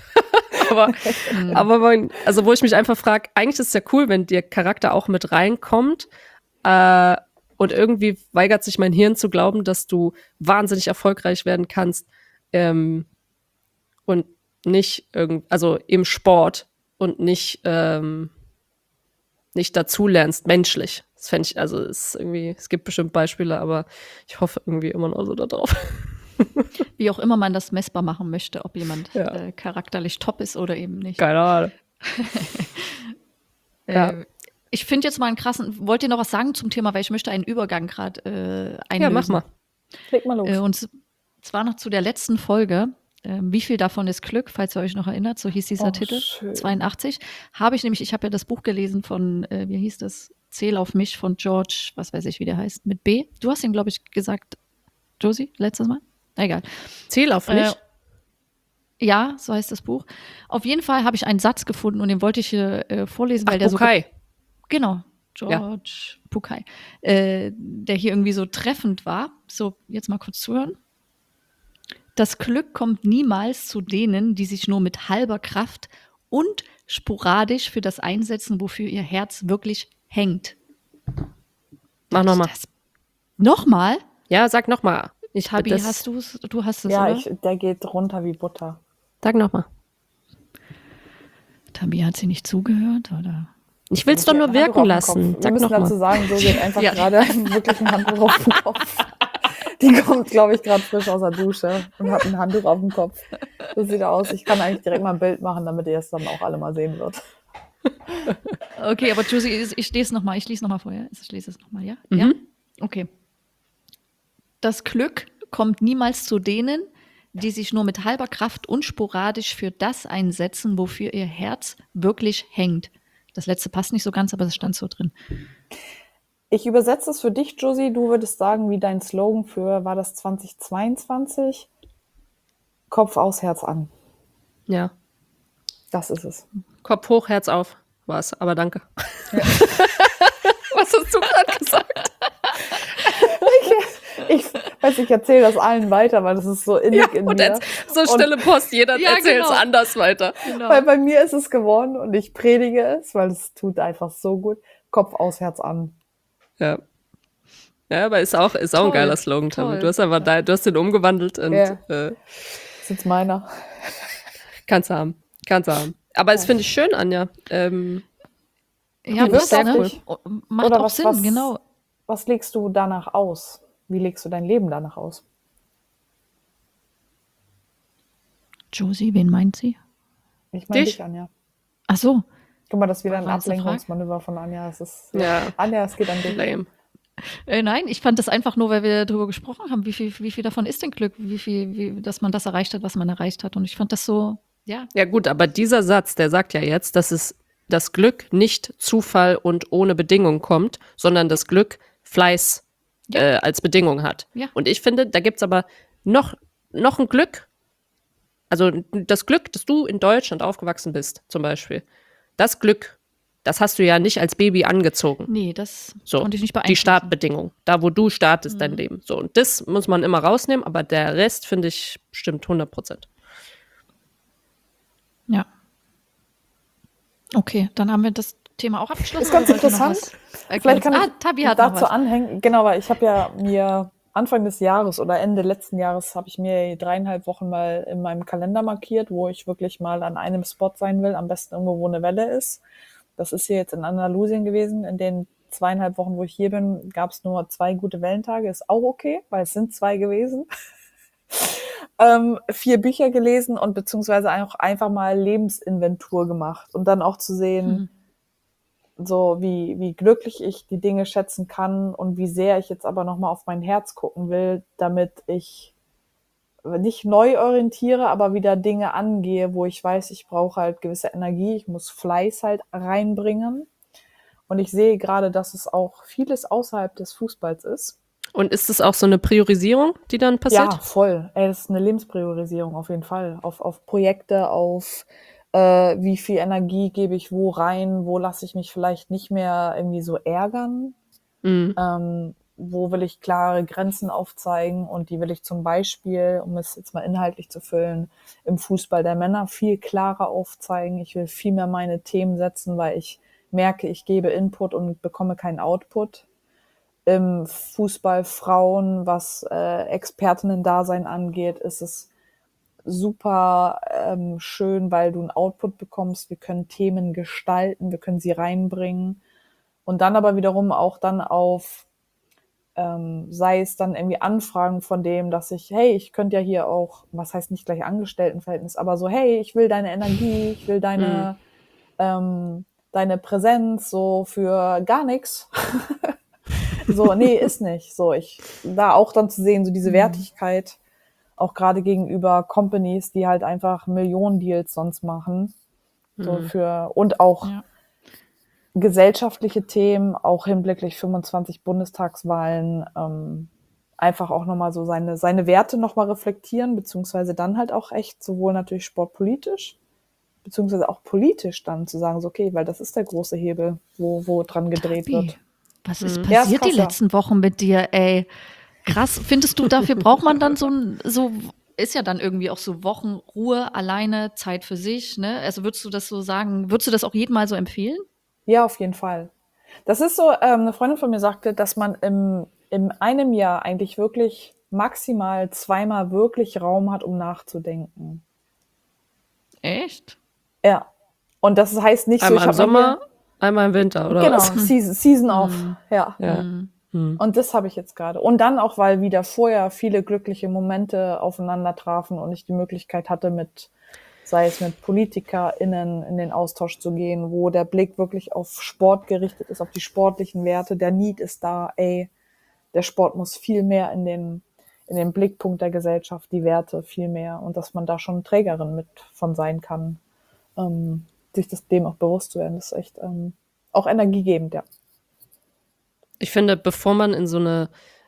aber wo ich mich einfach frage, eigentlich ist es ja cool, wenn der Charakter auch mit reinkommt. Und irgendwie weigert sich mein Hirn zu glauben, dass du wahnsinnig erfolgreich werden kannst und nicht also im Sport und nicht dazulernst, menschlich. Das fände ich, also es gibt bestimmt Beispiele, aber ich hoffe irgendwie immer noch so darauf. Wie auch immer man das messbar machen möchte, ob jemand charakterlich top ist oder eben nicht. Keine Ahnung. Ich finde jetzt mal einen krassen, wollt ihr noch was sagen zum Thema, weil ich möchte einen Übergang gerade einlösen. Ja, mach mal. Leg mal los. Und zwar noch zu der letzten Folge. Wie viel davon ist Glück, falls ihr euch noch erinnert, so hieß dieser Titel, schön. 82. Ich habe ja das Buch gelesen von, wie hieß das, Zähl auf mich von George, was weiß ich, wie der heißt, mit B. Du hast ihn, glaube ich, gesagt, Josie, letztes Mal? Egal. Ziel auf mich. Ja, so heißt das Buch. Auf jeden Fall habe ich einen Satz gefunden und den wollte ich hier vorlesen, weil der Bukai. Genau, George Bukai. Der hier irgendwie so treffend war. So, jetzt mal kurz zuhören. Das Glück kommt niemals zu denen, die sich nur mit halber Kraft und sporadisch für das einsetzen, wofür ihr Herz wirklich hängt. Mach nochmal. Nochmal? Ja, sag nochmal. Tabi, hast du es? Du hast es, Ja, oder? der geht runter wie Butter. Sag nochmal. Tabi, hat sie nicht zugehört, oder? Ich will es doch nur wirken lassen. Wir müssen dazu sagen, so geht einfach gerade wirklich ein Handtuch auf den Kopf. Die kommt, glaube ich, gerade frisch aus der Dusche und hat ein Handtuch auf dem Kopf. So sieht er aus. Ich kann eigentlich direkt mal ein Bild machen, damit ihr es dann auch alle mal sehen wird. Okay, aber Josie, ich lese nochmal. Ich lese nochmal vorher. Ich lese es nochmal, ja? Mhm. Ja? Okay. Das Glück kommt niemals zu denen, die sich nur mit halber Kraft und sporadisch für das einsetzen, wofür ihr Herz wirklich hängt. Das letzte passt nicht so ganz, aber es stand so drin. Ich übersetze es für dich, Josie. Du würdest sagen, wie dein Slogan für, war das 2022? Kopf aus, Herz an. Ja. Das ist es. Kopf hoch, Herz auf. War's, aber danke. Ja. Was hast du gerade gesagt? Ich erzähle das allen weiter, weil das ist so innig in mir. So stille Post, jeder erzählt es anders weiter. Genau. Weil bei mir ist es geworden und ich predige es, weil es tut einfach so gut. Kopf aus, Herz an. Ja. Ja, aber ist auch ein geiler Slogan, Tom. Du hast aber du hast den umgewandelt und ist jetzt meiner. Kannst du haben. Aber es finde ich schön, Anja. Ja, das sehr cool. Macht oder auch Sinn, genau. Was legst du danach aus? Wie legst du dein Leben danach aus? Josie, wen meint sie? Ich meine dich, Anja. Ach so. Guck mal, das ist wieder ein Ablenkungsmanöver von Anja. Anja, es geht an dich. Lame. Nein, ich fand das einfach nur, weil wir darüber gesprochen haben, wie viel davon ist denn Glück, dass man das erreicht hat, was man erreicht hat. Und ich fand das so, ja. Ja gut, aber dieser Satz, der sagt ja jetzt, dass es das Glück nicht Zufall und ohne Bedingung kommt, sondern das Glück Fleiß als Bedingung hat. Ja. Und ich finde, da gibt's aber noch ein Glück, also das Glück, dass du in Deutschland aufgewachsen bist, zum Beispiel. Das Glück, das hast du ja nicht als Baby angezogen. Nee, das konnte ich nicht beeinflussen. Die Startbedingung, da wo du startest dein Leben. So, und das muss man immer rausnehmen, aber der Rest, finde ich, stimmt 100%. Ja. Okay, dann haben wir das Thema auch abgeschlossen. Ist ganz interessant. Vielleicht kann Tabi ich hat dazu anhängen. Genau, weil ich habe ja mir Anfang des Jahres oder Ende letzten Jahres habe ich mir 3,5 Wochen mal in meinem Kalender markiert, wo ich wirklich mal an einem Spot sein will, am besten irgendwo, wo eine Welle ist. Das ist hier jetzt in Andalusien gewesen. In den 2,5 Wochen, wo ich hier bin, gab es nur 2 gute Wellentage. Ist auch okay, weil es sind 2 gewesen. 4 Bücher gelesen und beziehungsweise auch einfach mal Lebensinventur gemacht. Und dann auch zu sehen, so wie glücklich ich die Dinge schätzen kann und wie sehr ich jetzt aber nochmal auf mein Herz gucken will, damit ich nicht neu orientiere, aber wieder Dinge angehe, wo ich weiß, ich brauche halt gewisse Energie, ich muss Fleiß halt reinbringen. Und ich sehe gerade, dass es auch vieles außerhalb des Fußballs ist. Und ist es auch so eine Priorisierung, die dann passiert? Ja, voll. Das ist eine Lebenspriorisierung auf jeden Fall. Auf Projekte, auf wie viel Energie gebe ich wo rein, wo lasse ich mich vielleicht nicht mehr irgendwie so ärgern. Wo will ich klare Grenzen aufzeigen und die will ich zum Beispiel, um es jetzt mal inhaltlich zu füllen, im Fußball der Männer viel klarer aufzeigen. Ich will viel mehr meine Themen setzen, weil ich merke, ich gebe Input und bekomme keinen Output. Im Fußball Frauen, was Expertinnen-Dasein angeht, ist es super schön, weil du einen Output bekommst. Wir können Themen gestalten, wir können sie reinbringen und dann aber wiederum auch dann auf sei es dann irgendwie Anfragen von dem, dass ich könnte ja hier auch, was heißt nicht gleich Angestelltenverhältnis, aber so, hey, ich will deine Energie, ich will deine Präsenz so für gar nichts. So, nee, ist nicht. So, da auch dann zu sehen, so diese Wertigkeit, auch gerade gegenüber Companies, die halt einfach Millionen-Deals sonst machen. So und auch gesellschaftliche Themen, auch hinblicklich 25 Bundestagswahlen, einfach auch nochmal so seine Werte nochmal reflektieren, beziehungsweise dann halt auch echt sowohl natürlich sportpolitisch, beziehungsweise auch politisch dann zu sagen, so okay, weil das ist der große Hebel, wo dran gedreht wird. Was ist passiert die letzten Wochen mit dir, ey? Krass, findest du, dafür braucht man dann ist ja dann irgendwie auch so Wochen Ruhe, alleine, Zeit für sich, ne? Also würdest du das so sagen, würdest du das auch jedem mal so empfehlen? Ja, auf jeden Fall. Das ist so, eine Freundin von mir sagte, dass man in einem Jahr eigentlich wirklich maximal 2-mal wirklich Raum hat, um nachzudenken. Echt? Ja. Und das heißt nicht einmal so, im Sommer, einmal im Winter, oder genau, was? Season off, ja. Ja. Und das habe ich jetzt gerade. Und dann auch, weil wieder vorher viele glückliche Momente aufeinander trafen und ich die Möglichkeit hatte, sei es mit PolitikerInnen in den Austausch zu gehen, wo der Blick wirklich auf Sport gerichtet ist, auf die sportlichen Werte. Der Need ist da, der Sport muss viel mehr in den Blickpunkt der Gesellschaft, die Werte viel mehr. Und dass man da schon Trägerin mit von sein kann, sich dem auch bewusst zu werden, das ist echt auch energiegebend, ja. Ich finde, bevor man in so eine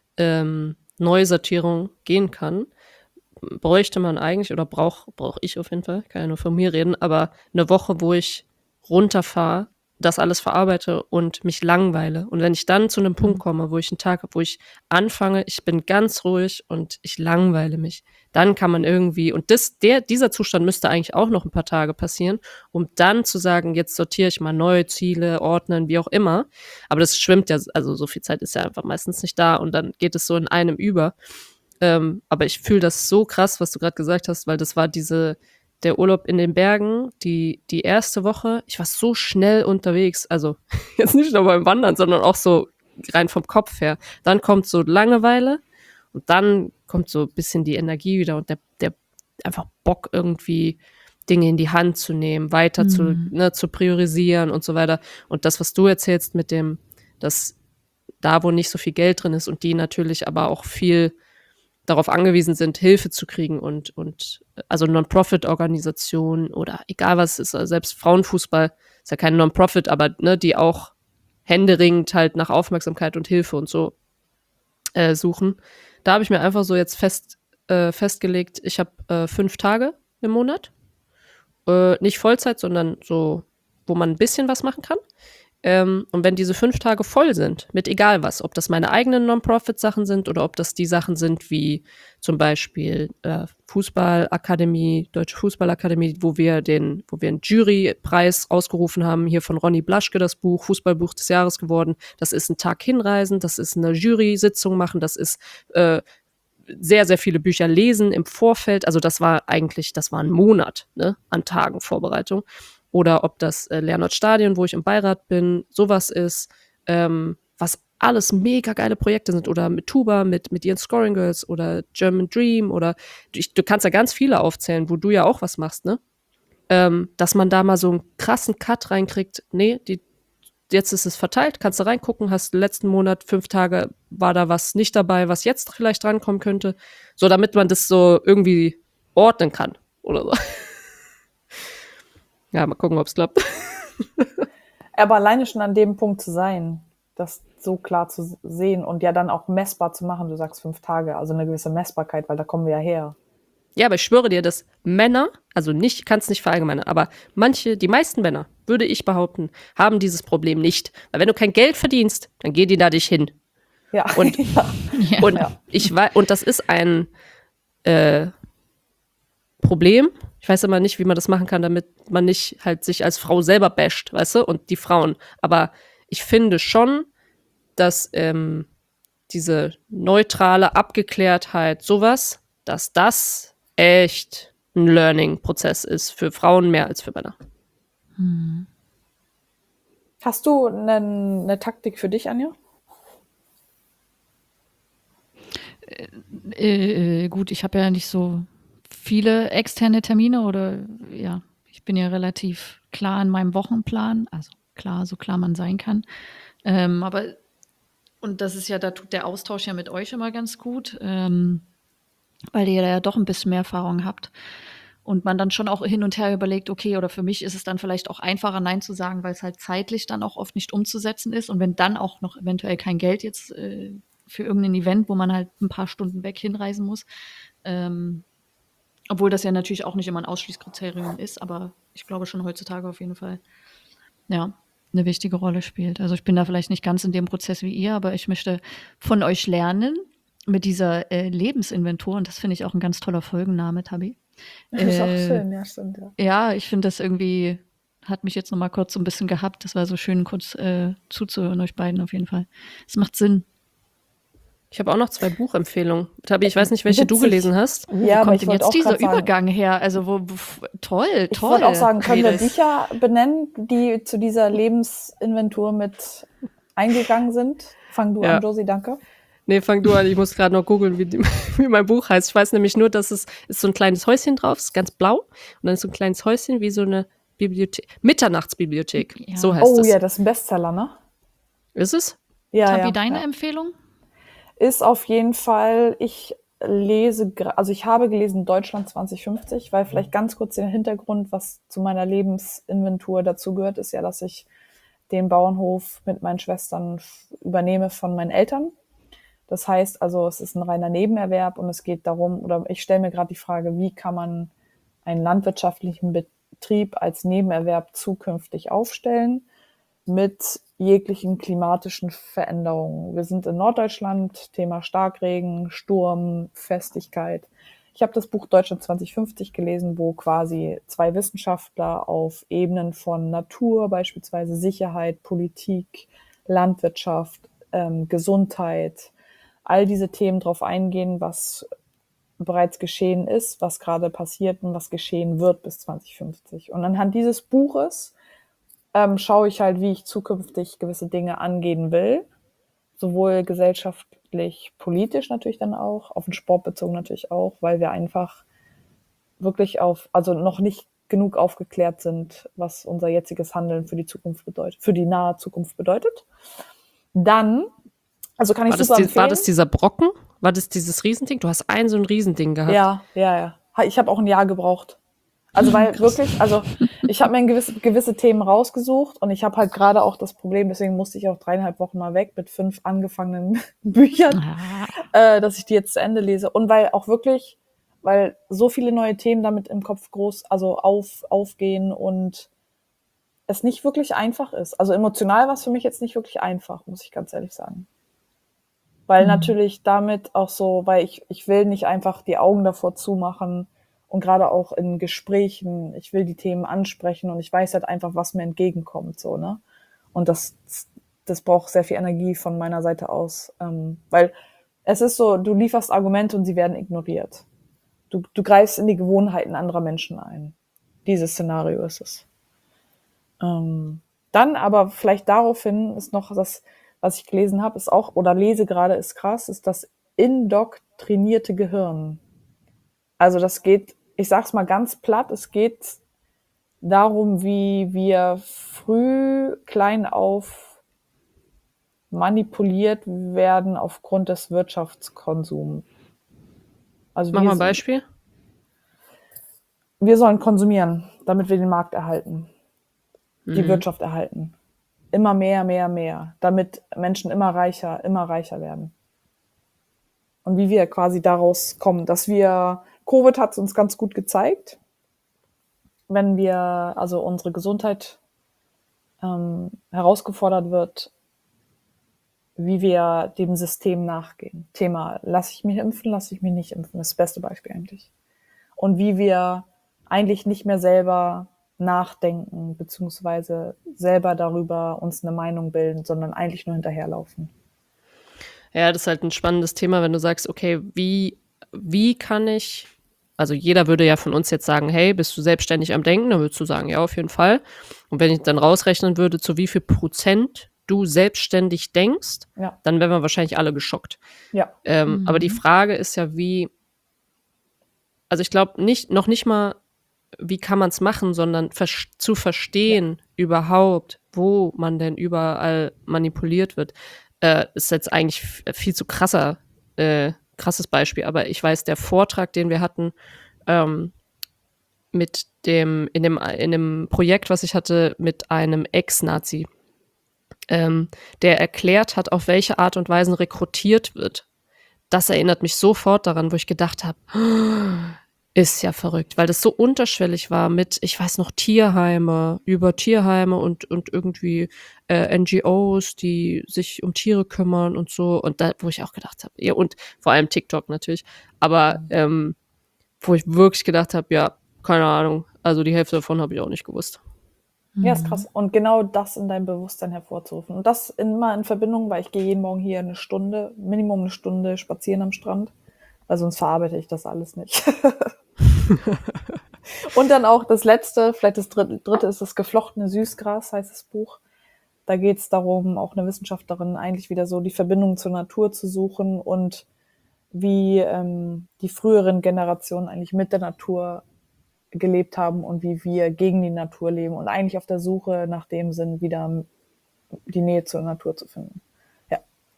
Neusortierung gehen kann, bräuchte man eigentlich, oder brauche ich auf jeden Fall, kann ja nur von mir reden, aber eine Woche, wo ich runterfahre, das alles verarbeite und mich langweile. Und wenn ich dann zu einem Punkt komme, wo ich einen Tag habe, wo ich anfange, ich bin ganz ruhig und ich langweile mich, dann kann man irgendwie, und dieser Zustand müsste eigentlich auch noch ein paar Tage passieren, um dann zu sagen, jetzt sortiere ich mal neue Ziele, ordnen, wie auch immer. Aber das schwimmt ja, also so viel Zeit ist ja einfach meistens nicht da und dann geht es so in einem über. Aber ich fühle das so krass, was du gerade gesagt hast, weil das war der Urlaub in den Bergen, die erste Woche, ich war so schnell unterwegs, also jetzt nicht nur beim Wandern, sondern auch so rein vom Kopf her. Dann kommt so Langeweile und dann kommt so ein bisschen die Energie wieder und der einfach Bock irgendwie Dinge in die Hand zu nehmen, weiter zu priorisieren und so weiter. Und das, was du erzählst mit dem, dass da, wo nicht so viel Geld drin ist und die natürlich aber auch viel darauf angewiesen sind, Hilfe zu kriegen und also Non-Profit-Organisationen oder egal was es ist, also selbst Frauenfußball ist ja kein Non-Profit, aber ne, die auch händeringend halt nach Aufmerksamkeit und Hilfe und so suchen. Da habe ich mir einfach so jetzt festgelegt, ich habe 5 Tage im Monat, nicht Vollzeit, sondern so, wo man ein bisschen was machen kann. Und wenn diese 5 Tage voll sind, mit egal was, ob das meine eigenen Non-Profit-Sachen sind oder ob das die Sachen sind wie zum Beispiel Fußballakademie, Deutsche Fußballakademie, wo wir einen Jurypreis ausgerufen haben, hier von Ronny Blaschke das Buch, Fußballbuch des Jahres geworden. Das ist ein Tag hinreisen, das ist eine Jury-Sitzung machen, das ist sehr, sehr viele Bücher lesen im Vorfeld. Also das war ein Monat, ne, an Tagen Vorbereitung. Oder ob das Leonhard-Stadion, wo ich im Beirat bin, sowas ist, was alles mega geile Projekte sind. Oder mit Tuba, mit ihren Scoring Girls oder German Dream oder du kannst ja ganz viele aufzählen, wo du ja auch was machst, ne? Dass man da mal so einen krassen Cut reinkriegt. Nee, jetzt ist es verteilt, kannst du reingucken, hast letzten Monat 5 Tage, war da was nicht dabei, was jetzt vielleicht drankommen könnte. So, damit man das so irgendwie ordnen kann oder so. Ja, mal gucken, ob es klappt. Aber alleine schon an dem Punkt zu sein, das so klar zu sehen und ja dann auch messbar zu machen, du sagst 5 Tage, also eine gewisse Messbarkeit, weil da kommen wir ja her. Ja, aber ich schwöre dir, dass Männer, also kannst nicht verallgemeinern, aber die meisten Männer, würde ich behaupten, haben dieses Problem nicht. Weil wenn du kein Geld verdienst, dann geh die da dich hin. Ja. Und, und das ist ein Problem. Ich weiß immer nicht, wie man das machen kann, damit man nicht halt sich als Frau selber basht, weißt du, und die Frauen. Aber ich finde schon, dass diese neutrale Abgeklärtheit, sowas, dass das echt ein Learning-Prozess ist für Frauen mehr als für Männer. Hast du eine Taktik für dich, Anja? Gut, ich habe ja nicht so viele externe Termine oder ja, ich bin ja relativ klar in meinem Wochenplan, also klar, so klar man sein kann. Aber und das ist ja, da tut der Austausch ja mit euch immer ganz gut, weil ihr ja doch ein bisschen mehr Erfahrung habt und man dann schon auch hin und her überlegt, okay, oder für mich ist es dann vielleicht auch einfacher, Nein zu sagen, weil es halt zeitlich dann auch oft nicht umzusetzen ist und wenn dann auch noch eventuell kein Geld jetzt für irgendein Event, wo man halt ein paar Stunden weg hinreisen muss. Obwohl das ja natürlich auch nicht immer ein Ausschlusskriterium ist, aber ich glaube schon heutzutage auf jeden Fall, ja, eine wichtige Rolle spielt. Also ich bin da vielleicht nicht ganz in dem Prozess wie ihr, aber ich möchte von euch lernen mit dieser Lebensinventur, und das finde ich auch ein ganz toller Folgenname, Tabi. Das ist auch schön, ja, stimmt, ja. Ja, ich finde das irgendwie, hat mich jetzt noch mal kurz so ein bisschen gehabt. Das war so schön, kurz zuzuhören, euch beiden auf jeden Fall. Es macht Sinn. Ich habe auch noch 2 Buchempfehlungen. Tabi, ich weiß nicht, welche du gelesen hast. Ja, wo aber kommt ich denn wollte jetzt auch dieser grad sagen, Übergang her? Also toll. ich wollte auch sagen, können wir Mädels. Bücher benennen, die zu dieser Lebensinventur mit eingegangen sind? Fang du Ja. an, Josie, danke. Nee, fang du an. Ich muss gerade noch googeln, wie mein Buch heißt. Ich weiß nämlich nur, dass es ist so ein kleines Häuschen drauf, ist ganz blau. Und dann ist so ein kleines Häuschen wie so eine Bibliothek. Mitternachtsbibliothek. Ja. So heißt es. Ja, das ist ein Bestseller, ne? Ist es? Ja, Tabi, ja, deine ja. Empfehlung? Ist auf jeden Fall, ich habe gelesen Deutschland 2050, weil vielleicht ganz kurz den Hintergrund, was zu meiner Lebensinventur dazu gehört, ist ja, dass ich den Bauernhof mit meinen Schwestern übernehme von meinen Eltern. Das heißt also, es ist ein reiner Nebenerwerb und es geht darum, oder ich stelle mir gerade die Frage, wie kann man einen landwirtschaftlichen Betrieb als Nebenerwerb zukünftig aufstellen mit jeglichen klimatischen Veränderungen. Wir sind in Norddeutschland, Thema Starkregen, Sturm, Festigkeit. Ich habe das Buch Deutschland 2050 gelesen, wo quasi 2 Wissenschaftler auf Ebenen von Natur, beispielsweise Sicherheit, Politik, Landwirtschaft, Gesundheit, all diese Themen drauf eingehen, was bereits geschehen ist, was gerade passiert und was geschehen wird bis 2050. Und anhand dieses Buches schaue ich halt, wie ich zukünftig gewisse Dinge angehen will, sowohl gesellschaftlich, politisch natürlich dann auch, auf den Sport bezogen natürlich auch, weil wir einfach wirklich also noch nicht genug aufgeklärt sind, was unser jetziges Handeln für die Zukunft bedeutet, für die nahe Zukunft bedeutet. Dann, also kann ich super empfehlen. War das dieser Brocken? War das dieses Riesending? Du hast so ein Riesending gehabt. Ja. Ich habe auch ein Jahr gebraucht. Also weil wirklich, also ich habe mir gewisse Themen rausgesucht und ich habe halt gerade auch das Problem, deswegen musste ich auch 3,5 Wochen mal weg mit 5 angefangenen Büchern, dass ich die jetzt zu Ende lese. Und weil auch wirklich, weil so viele neue Themen damit im Kopf aufgehen und es nicht wirklich einfach ist. Also emotional war es für mich jetzt nicht wirklich einfach, muss ich ganz ehrlich sagen. Weil natürlich damit auch so, weil ich will nicht einfach die Augen davor zumachen, und gerade auch in Gesprächen, ich will die Themen ansprechen und ich weiß halt einfach, was mir entgegenkommt, so, ne? Und das braucht sehr viel Energie von meiner Seite aus, weil es ist so, du lieferst Argumente und sie werden ignoriert. Du greifst in die Gewohnheiten anderer Menschen ein. Dieses Szenario ist es. Dann aber vielleicht daraufhin ist noch das, was ich gelesen habe, ist auch, oder lese gerade, ist krass, ist das indoktrinierte Gehirn. Also das geht, ich sag's mal ganz platt, es geht darum, wie wir früh klein auf manipuliert werden aufgrund des Wirtschaftskonsums. Also Mach mal ein Beispiel. Wir sollen konsumieren, damit wir den Markt erhalten, die Wirtschaft erhalten. Immer mehr, damit Menschen immer reicher werden. Und wie wir quasi daraus kommen, dass wir Covid hat es uns ganz gut gezeigt, wenn also unsere Gesundheit herausgefordert wird, wie wir dem System nachgehen. Thema, lasse ich mich impfen, lasse ich mich nicht impfen, das beste Beispiel eigentlich. Und wie wir eigentlich nicht mehr selber nachdenken, beziehungsweise selber darüber uns eine Meinung bilden, sondern eigentlich nur hinterherlaufen. Ja, das ist halt ein spannendes Thema, wenn du sagst, okay, wie kann ich, also jeder würde ja von uns jetzt sagen, hey, bist du selbstständig am Denken? Dann würdest du sagen, ja, auf jeden Fall. Und wenn ich dann rausrechnen würde, zu wie viel Prozent du selbstständig denkst, dann wären wir wahrscheinlich alle geschockt. Ja. Aber die Frage ist ja, also ich glaube noch nicht mal, wie kann man es machen, sondern zu verstehen überhaupt, wo man denn überall manipuliert wird, ist jetzt eigentlich viel zu krasses Beispiel. Aber ich weiß, der Vortrag, den wir hatten, in dem Projekt, was ich hatte mit einem Ex-Nazi, der erklärt hat, auf welche Art und Weise rekrutiert wird. Das erinnert mich sofort daran, wo ich gedacht habe, ist ja verrückt, weil das so unterschwellig war mit, ich weiß noch, über Tierheime und irgendwie NGOs, die sich um Tiere kümmern und so. Und da, wo ich auch gedacht habe, ja, und vor allem TikTok natürlich, aber wo ich wirklich gedacht habe, ja, keine Ahnung, also die Hälfte davon habe ich auch nicht gewusst. Ja, ist krass. Und genau das in deinem Bewusstsein hervorzurufen. Und das immer in Verbindung, weil ich gehe jeden Morgen hier Minimum eine Stunde spazieren am Strand, weil sonst verarbeite ich das alles nicht. Und dann auch das letzte, vielleicht das dritte ist das geflochtene Süßgras, heißt das Buch. Da geht es darum, auch eine Wissenschaftlerin eigentlich wieder so die Verbindung zur Natur zu suchen und wie die früheren Generationen eigentlich mit der Natur gelebt haben und wie wir gegen die Natur leben und eigentlich auf der Suche nach dem sind, wieder die Nähe zur Natur zu finden. Ja.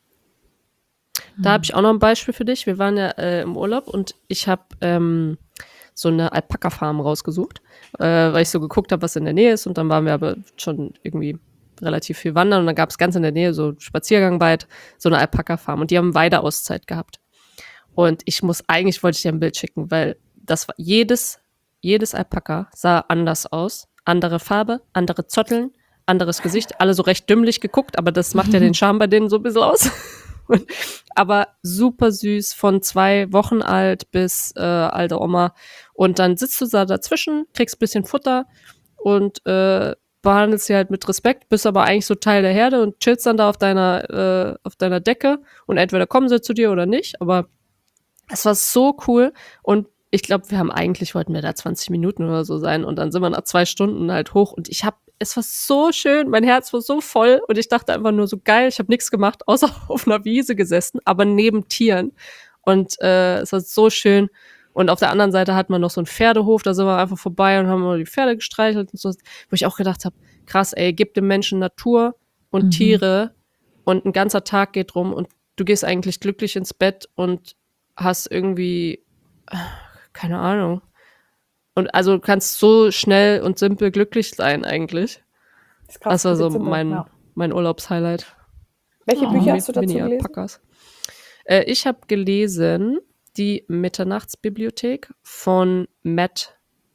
Da habe ich auch noch ein Beispiel für dich. Wir waren ja im Urlaub und ich habe so eine Alpaka-Farm rausgesucht, weil ich so geguckt habe, was in der Nähe ist und dann waren wir aber schon irgendwie relativ viel wandern und dann gab es ganz in der Nähe, so Spaziergang weit, so eine Alpaka-Farm und die haben Weideauszeit gehabt. Und wollte ich dir ein Bild schicken, weil das war jedes Alpaka sah anders aus. Andere Farbe, andere Zotteln, anderes Gesicht, alle so recht dümmlich geguckt, aber das macht ja den Charme bei denen so ein bisschen aus. Aber super süß, von 2 Wochen alt bis alte Oma. Und dann sitzt du da dazwischen, kriegst ein bisschen Futter und behandelst sie halt mit Respekt, bist aber eigentlich so Teil der Herde und chillst dann da auf deiner Decke und entweder kommen sie zu dir oder nicht, aber es war so cool und ich glaube, wollten wir da 20 Minuten oder so sein und dann sind wir nach 2 Stunden halt hoch und es war so schön, mein Herz war so voll und ich dachte einfach nur so geil, ich habe nichts gemacht, außer auf einer Wiese gesessen, aber neben Tieren und es war so schön und auf der anderen Seite hat man noch so einen Pferdehof, da sind wir einfach vorbei und haben mal die Pferde gestreichelt und so, wo ich auch gedacht habe, krass, ey, gib dem Menschen Natur und Tiere und ein ganzer Tag geht rum und du gehst eigentlich glücklich ins Bett und hast irgendwie, keine Ahnung. Und also du kannst so schnell und simpel glücklich sein eigentlich. Das ist krass, Das war so simpel, mein Urlaubshighlight. Welche Bücher hast du dazu gelesen? Mini-Alpakas. Ich habe gelesen die Mitternachtsbibliothek von Matt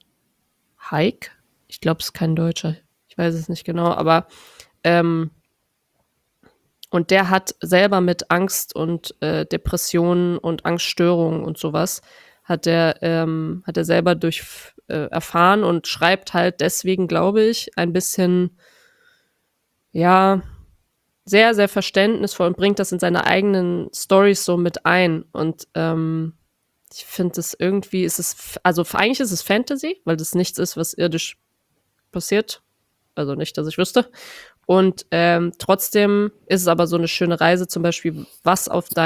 Haig. Ich glaube, es ist kein Deutscher. Ich weiß es nicht genau, aber und der hat selber mit Angst und Depressionen und Angststörungen und sowas, hat er selber erfahren und schreibt halt deswegen, glaube ich, ein bisschen, ja, sehr, sehr verständnisvoll und bringt das in seine eigenen Storys so mit ein. Und ich finde das irgendwie, eigentlich ist es Fantasy, weil das nichts ist, was irdisch passiert. Also nicht, dass ich wüsste. Und trotzdem ist es aber so eine schöne Reise, zum Beispiel, was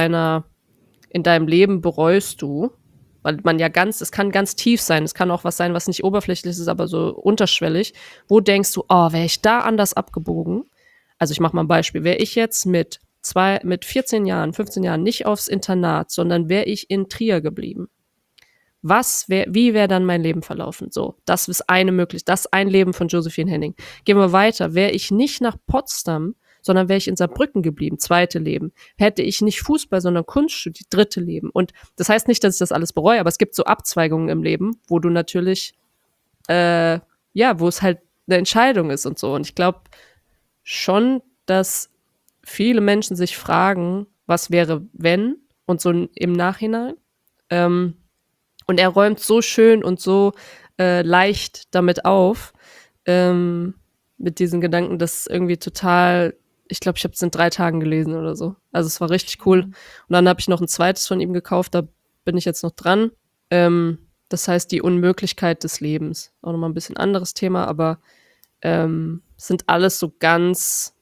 in deinem Leben bereust du? Weil man ja es kann ganz tief sein, es kann auch was sein, was nicht oberflächlich ist, aber so unterschwellig. Wo denkst du, oh, wäre ich da anders abgebogen? Also ich mache mal ein Beispiel. Wäre ich jetzt mit 14 Jahren, 15 Jahren nicht aufs Internat, sondern wäre ich in Trier geblieben? Wie wäre dann mein Leben verlaufen? So, das ist ein Leben von Josephine Henning. Gehen wir weiter. Wäre ich nicht nach Potsdam, sondern wäre ich in Saarbrücken geblieben, 2. Leben. Hätte ich nicht Fußball, sondern Kunst studiert, 3. Leben. Und das heißt nicht, dass ich das alles bereue, aber es gibt so Abzweigungen im Leben, wo du natürlich, wo es halt eine Entscheidung ist und so. Und ich glaube schon, dass viele Menschen sich fragen, was wäre, wenn, und so im Nachhinein. Und er räumt so schön und so leicht damit auf, mit diesen Gedanken, das irgendwie total, ich glaube, ich habe es in 3 Tagen gelesen oder so. Also es war richtig cool. Und dann habe ich noch ein zweites von ihm gekauft, da bin ich jetzt noch dran. Das heißt, die Unmöglichkeit des Lebens. Auch nochmal ein bisschen anderes Thema, aber sind alles so ganz,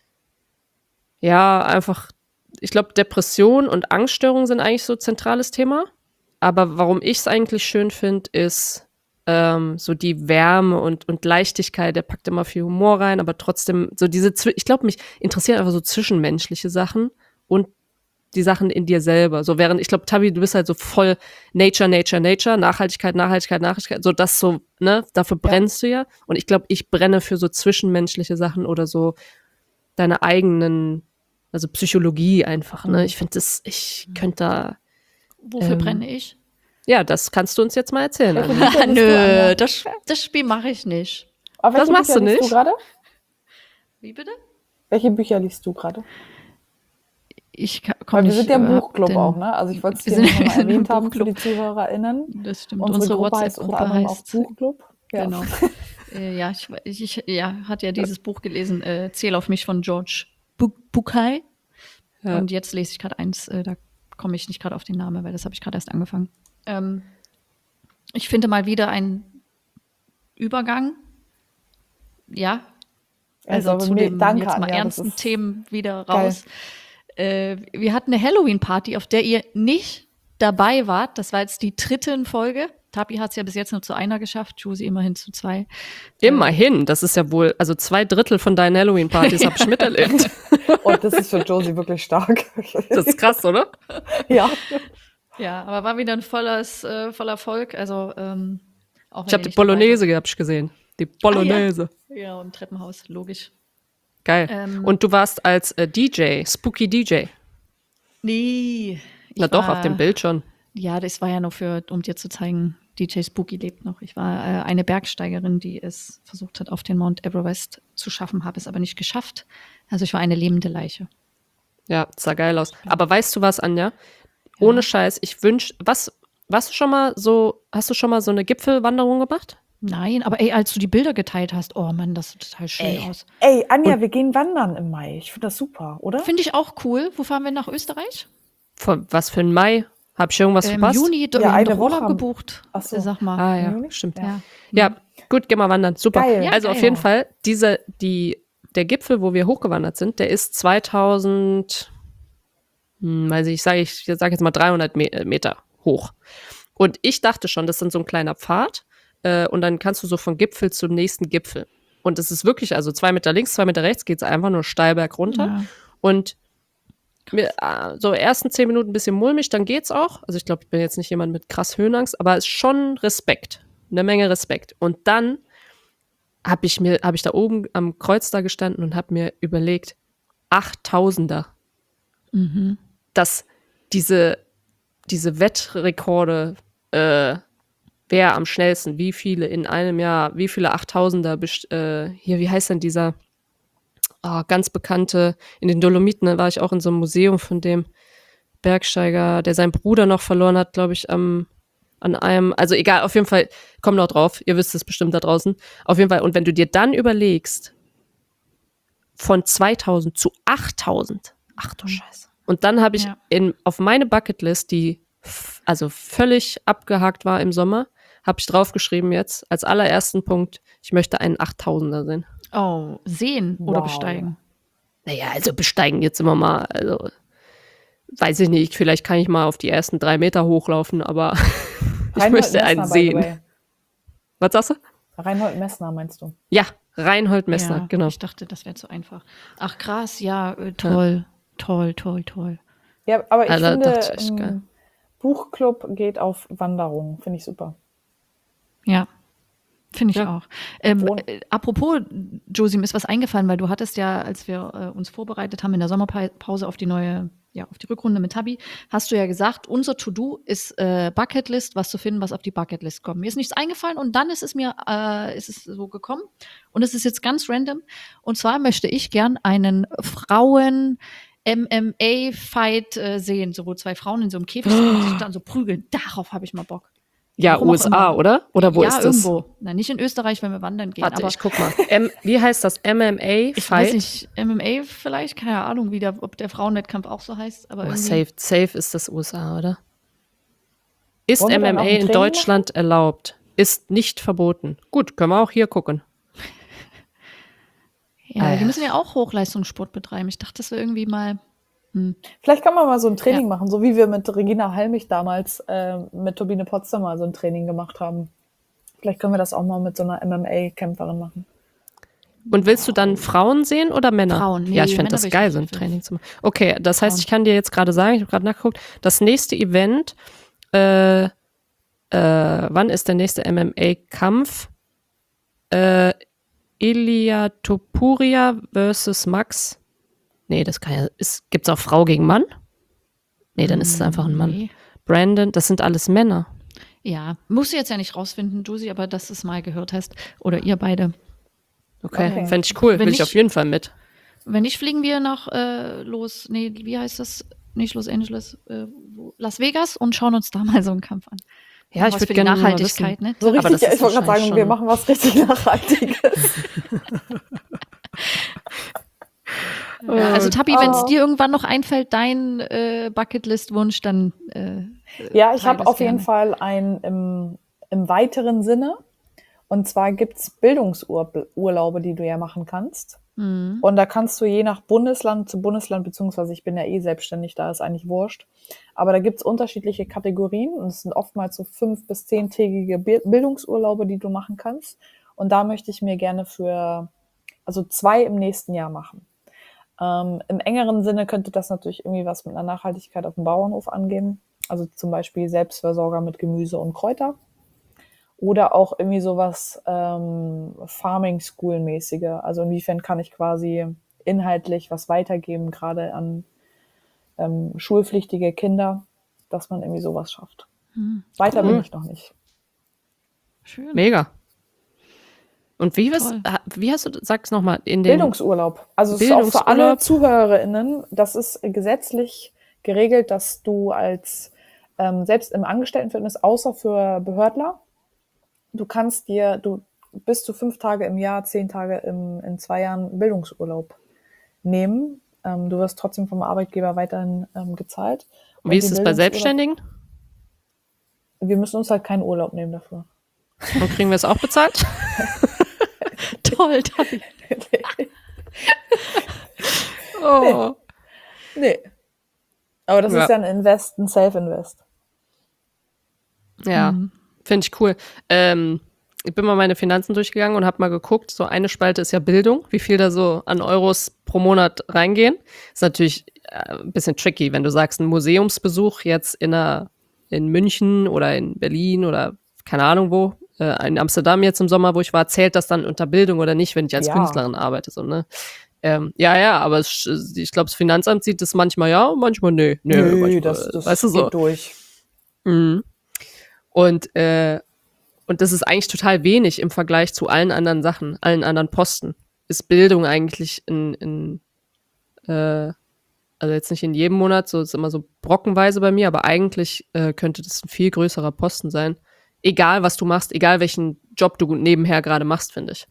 ja, einfach, ich glaube, Depression und Angststörungen sind eigentlich so ein zentrales Thema. Aber warum ich es eigentlich schön finde, ist so die Wärme und Leichtigkeit. Der packt immer viel Humor rein, aber trotzdem so ich glaube, mich interessieren einfach so zwischenmenschliche Sachen und die Sachen in dir selber. So während, ich glaube, Tabi, du bist halt so voll Nature, Nachhaltigkeit, so das so, ne, dafür brennst du ja. Und ich glaube, ich brenne für so zwischenmenschliche Sachen oder so, deine eigenen, also Psychologie einfach, ne? Ich finde ich könnte da. Wofür brenne ich? Ja, das kannst du uns jetzt mal erzählen. Nö, das Spiel mache ich nicht. Aber Das machst du nicht? Liest du gerade? Wie bitte? Welche Bücher liest du gerade? Ich Weil komme wir nicht. sind ja im Buchclub auch, ne? Also ich wollte es dir wir sind noch mal im erwähnt haben für Buchclub. die ZuhörerInnen. Das stimmt. Unsere Unsere Gruppe heißt unter WhatsApp-Gruppe anderem auch heißt Buchclub. Ja. Genau. Ja, ich hat ja dieses Buch gelesen, Zähl auf mich von George Bucay. Ja. Und jetzt lese ich gerade eins, da komme ich nicht gerade auf den Namen, weil das habe ich gerade erst angefangen. Ich finde mal wieder einen Übergang. Ja. Also zu dem jetzt mal ernsten Themen wieder raus. Wir hatten eine Halloween-Party, auf der ihr nicht dabei wart. Das war jetzt die 3. Folge. Tapi hat es ja bis jetzt nur zu einer geschafft, Josie immerhin zu 2. Immerhin, das ist ja wohl, also 2/3 von deinen Halloween-Partys habe ich miterlebt. Und das ist für Josie wirklich stark. Das ist krass, oder? Ja. Ja, aber war wieder ein voller Erfolg. Also, auch Ich habe die Bolognese gehabt, ich gesehen. Die Bolognese. Ja, und Treppenhaus, logisch. Geil. Und du warst als DJ, Spooky DJ. Nee. Na doch, auf dem Bild schon. Ja, das war ja nur um dir zu zeigen, DJ Spooky lebt noch. Ich war eine Bergsteigerin, die es versucht hat, auf den Mount Everest zu schaffen, habe es aber nicht geschafft. Also ich war eine lebende Leiche. Ja, sah geil aus. Aber weißt du was, Anja? Ohne Scheiß, hast du schon mal so eine Gipfelwanderung gemacht? Nein, aber als du die Bilder geteilt hast, oh Mann, das sieht total schön aus. Ey, Anja, wir gehen wandern im Mai. Ich finde das super, oder? Finde ich auch cool. Wo fahren wir nach Österreich? Was für ein Mai? Hab ich irgendwas verpasst? Im Juni, ja, eine Urlaub Woche gebucht. Ach so. Sag mal. Ah ja, Juni? stimmt. Ja. Ja, gut, geh mal wandern. Super. Geil. Ja, Also geil. auf jeden Fall, der Gipfel, wo wir hochgewandert sind, der ist 2000, ich sage jetzt mal 300 Meter hoch. Und ich dachte schon, das ist dann so ein kleiner Pfad und dann kannst du so von Gipfel zum nächsten Gipfel. Und es ist wirklich, also 2 Meter links, 2 Meter rechts geht es einfach nur steil berg runter. Ja. Und so ersten 10 Minuten ein bisschen mulmig, dann geht's auch. Also ich glaube, ich bin jetzt nicht jemand mit krass Höhenangst, aber es ist schon Respekt. Eine Menge Respekt. Und dann habe ich da oben am Kreuz da gestanden und habe mir überlegt, 8000er. Dass diese Wettrekorde, wer am schnellsten, wie viele in einem Jahr, wie viele 8000er, hier, wie heißt denn dieser ganz bekannte, in den Dolomiten, da war ich auch in so einem Museum von dem Bergsteiger, der seinen Bruder noch verloren hat, glaube ich, an einem, also egal, auf jeden Fall, komm noch drauf, ihr wisst es bestimmt da draußen, auf jeden Fall, und wenn du dir dann überlegst, von 2000 zu 8000, ach du Scheiße. Und dann habe ich auf meine Bucketlist, die also völlig abgehakt war im Sommer, habe ich draufgeschrieben jetzt, als allerersten Punkt, ich möchte einen 8000er sehen. Oh, sehen oder besteigen? Naja, also besteigen jetzt immer mal, also weiß ich nicht, vielleicht kann ich mal auf die ersten 3 Meter hochlaufen, aber ich möchte einen sehen. Was sagst du? Reinhold Messner meinst du? Ja, Reinhold Messner, ja, genau. Ich dachte, das wäre zu einfach. Ach krass, ja, toll. Toll. Ja, aber ich Also, finde, Buchclub geht auf Wanderung, finde ich super. Ja, finde ich auch. Apropos, Josie, mir ist was eingefallen, weil du hattest ja, als wir uns vorbereitet haben in der Sommerpause auf die Rückrunde mit Tabi, hast du ja gesagt, unser To-Do ist Bucketlist, was zu finden, was auf die Bucketlist kommt. Mir ist nichts eingefallen und dann ist es so gekommen und es ist jetzt ganz random. Und zwar möchte ich gern einen Frauen-MMA-Fight sehen, so wo 2 Frauen in so einem Käfig sind und sich dann so prügeln. Darauf habe ich mal Bock. Ja, USA, oder? Oder wo ist das? Ja, irgendwo. Na, nicht in Österreich, wenn wir wandern gehen. Warte, ich guck mal. Wie heißt das? MMA-Fight? Ich weiß nicht, MMA vielleicht? Keine Ahnung, ob der Frauenwettkampf auch so heißt. Aber safe ist das USA, oder? Ist MMA in Deutschland erlaubt? Ist nicht verboten. Gut, können wir auch hier gucken. Ja, die müssen ja auch Hochleistungssport betreiben. Ich dachte, das wäre irgendwie mal... Vielleicht kann man mal so ein Training machen, so wie wir mit Regina Halmich damals mit Turbine Potsdamer so ein Training gemacht haben. Vielleicht können wir das auch mal mit so einer MMA-Kämpferin machen. Und willst du dann Frauen sehen oder Männer? Frauen, nee, ja, ich fände das geil, so ein Training zu machen. Okay, das heißt, ich kann dir jetzt gerade sagen, ich habe gerade nachgeguckt, das nächste Event, wann ist der nächste MMA-Kampf? Ilia Topuria versus Max Nee, das kann ja, gibt's auch Frau gegen Mann? Nee, dann ist es einfach ein Mann. Nee. Brandon, das sind alles Männer. Ja, musst du jetzt ja nicht rausfinden, Josie, aber dass du es mal gehört hast. Oder ihr beide. Okay. Fände ich cool, Wenn will ich nicht- auf jeden Fall mit. Wenn nicht, fliegen wir nach wie heißt das? Nicht Los Angeles, Las Vegas und schauen uns da mal so einen Kampf an. Ja, ich Was würde für die gerne mal Nachhaltigkeit, wissen. ne? So Aber richtig, das ja, ist ich wollte gerade wahrscheinlich sagen, wir schon- machen was richtig Nachhaltiges. Ja, also Tabi, wenn es Oh. dir irgendwann noch einfällt, dein Bucketlist-Wunsch, dann Ja, ich teile habe es auf jeden gerne. Fall einen im weiteren Sinne. Und zwar gibt's Bildungsurlaube, die du ja machen kannst. Mhm. Und da kannst du je nach Bundesland zu Bundesland, beziehungsweise ich bin ja eh selbstständig, da ist eigentlich wurscht. Aber da gibt's unterschiedliche Kategorien und es sind oftmals so 5- bis 10-tägige Bildungsurlaube, die du machen kannst. Und da möchte ich mir gerne 2 im nächsten Jahr machen. Im engeren Sinne könnte das natürlich irgendwie was mit einer Nachhaltigkeit auf dem Bauernhof angehen. Also zum Beispiel Selbstversorger mit Gemüse und Kräuter. Oder auch irgendwie sowas Farming School mäßige. Also inwiefern kann ich quasi inhaltlich was weitergeben, gerade an schulpflichtige Kinder, dass man irgendwie sowas schafft. Weiter bin ich noch nicht. Schön. Mega. Und wie Toll. hast du, sag's nochmal, in den Bildungsurlaub. Also es ist auch für alle Bildungsurlaub? ZuhörerInnen, das ist gesetzlich geregelt, dass du als selbst im Angestelltenverhältnis, außer für Behördler, du bis zu 5 Tage im Jahr, 10 Tage in 2 Jahren Bildungsurlaub nehmen. Du wirst trotzdem vom Arbeitgeber weiterhin gezahlt. Und wie Und ist die es bei Bildungsurlaub- Selbstständigen? Wir müssen uns halt keinen Urlaub nehmen dafür. Und kriegen wir es auch bezahlt? Toll, Tabi. Oh. Nee. Aber das Ja. ist ja ein Self-Invest. Ja, finde ich cool. Ich bin mal meine Finanzen durchgegangen und habe mal geguckt, so eine Spalte ist ja Bildung, wie viel da so an Euros pro Monat reingehen. Ist natürlich ein bisschen tricky, wenn du sagst, ein Museumsbesuch jetzt in München oder in Berlin oder keine Ahnung wo, in Amsterdam jetzt im Sommer, wo ich war, zählt das dann unter Bildung oder nicht, wenn ich als Ja. Künstlerin arbeite, so, ne? Ja, aber ich glaube, das Finanzamt sieht das manchmal ja und manchmal nee. Nö, manchmal, das weißt du, so. geht durch. Mhm. Und das ist eigentlich total wenig im Vergleich zu allen anderen Sachen, allen anderen Posten. Ist Bildung eigentlich also jetzt nicht in jedem Monat, so ist immer so brockenweise bei mir, aber eigentlich könnte das ein viel größerer Posten sein. Egal, was du machst, egal welchen Job du nebenher gerade machst, finde ich.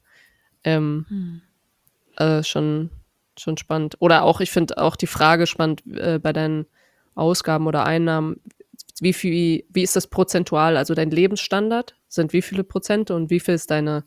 Schon spannend. Oder auch, ich finde auch die Frage spannend bei deinen Ausgaben oder Einnahmen. Wie ist das prozentual? Also dein Lebensstandard sind wie viele Prozente und wie viel ist deine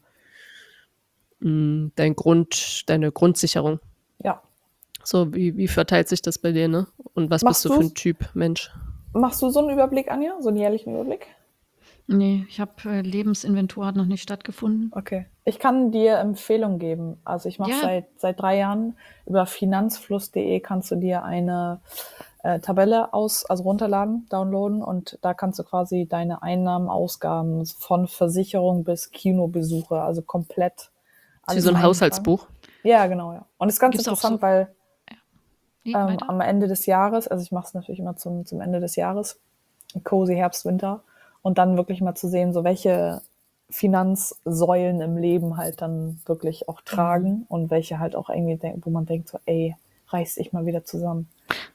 Grundsicherung? Ja. So, wie verteilt sich das bei dir, ne? Und was Machst bist du für ein du's? Typ Mensch? Machst du so einen Überblick, Anja? So einen jährlichen Überblick? Nee, ich habe Lebensinventur hat noch nicht stattgefunden. Okay. Ich kann dir Empfehlungen geben. Also ich mache Ja. seit 3 Jahren über finanzfluss.de kannst du dir eine Tabelle runterladen, downloaden und da kannst du quasi deine Einnahmen, Ausgaben von Versicherung bis Kinobesuche, also komplett Ist wie alles so ein eintragen. Haushaltsbuch? Ja, genau, ja. Und es ist ganz Gibt's auch interessant, so- weil Nee, weiter? am Ende des Jahres, also ich mache es natürlich immer zum Ende des Jahres, cozy Herbst, Winter, und dann wirklich mal zu sehen, so welche Finanzsäulen im Leben halt dann wirklich auch tragen und welche halt auch irgendwie, wo man denkt so, ey, reiß dich mal wieder zusammen.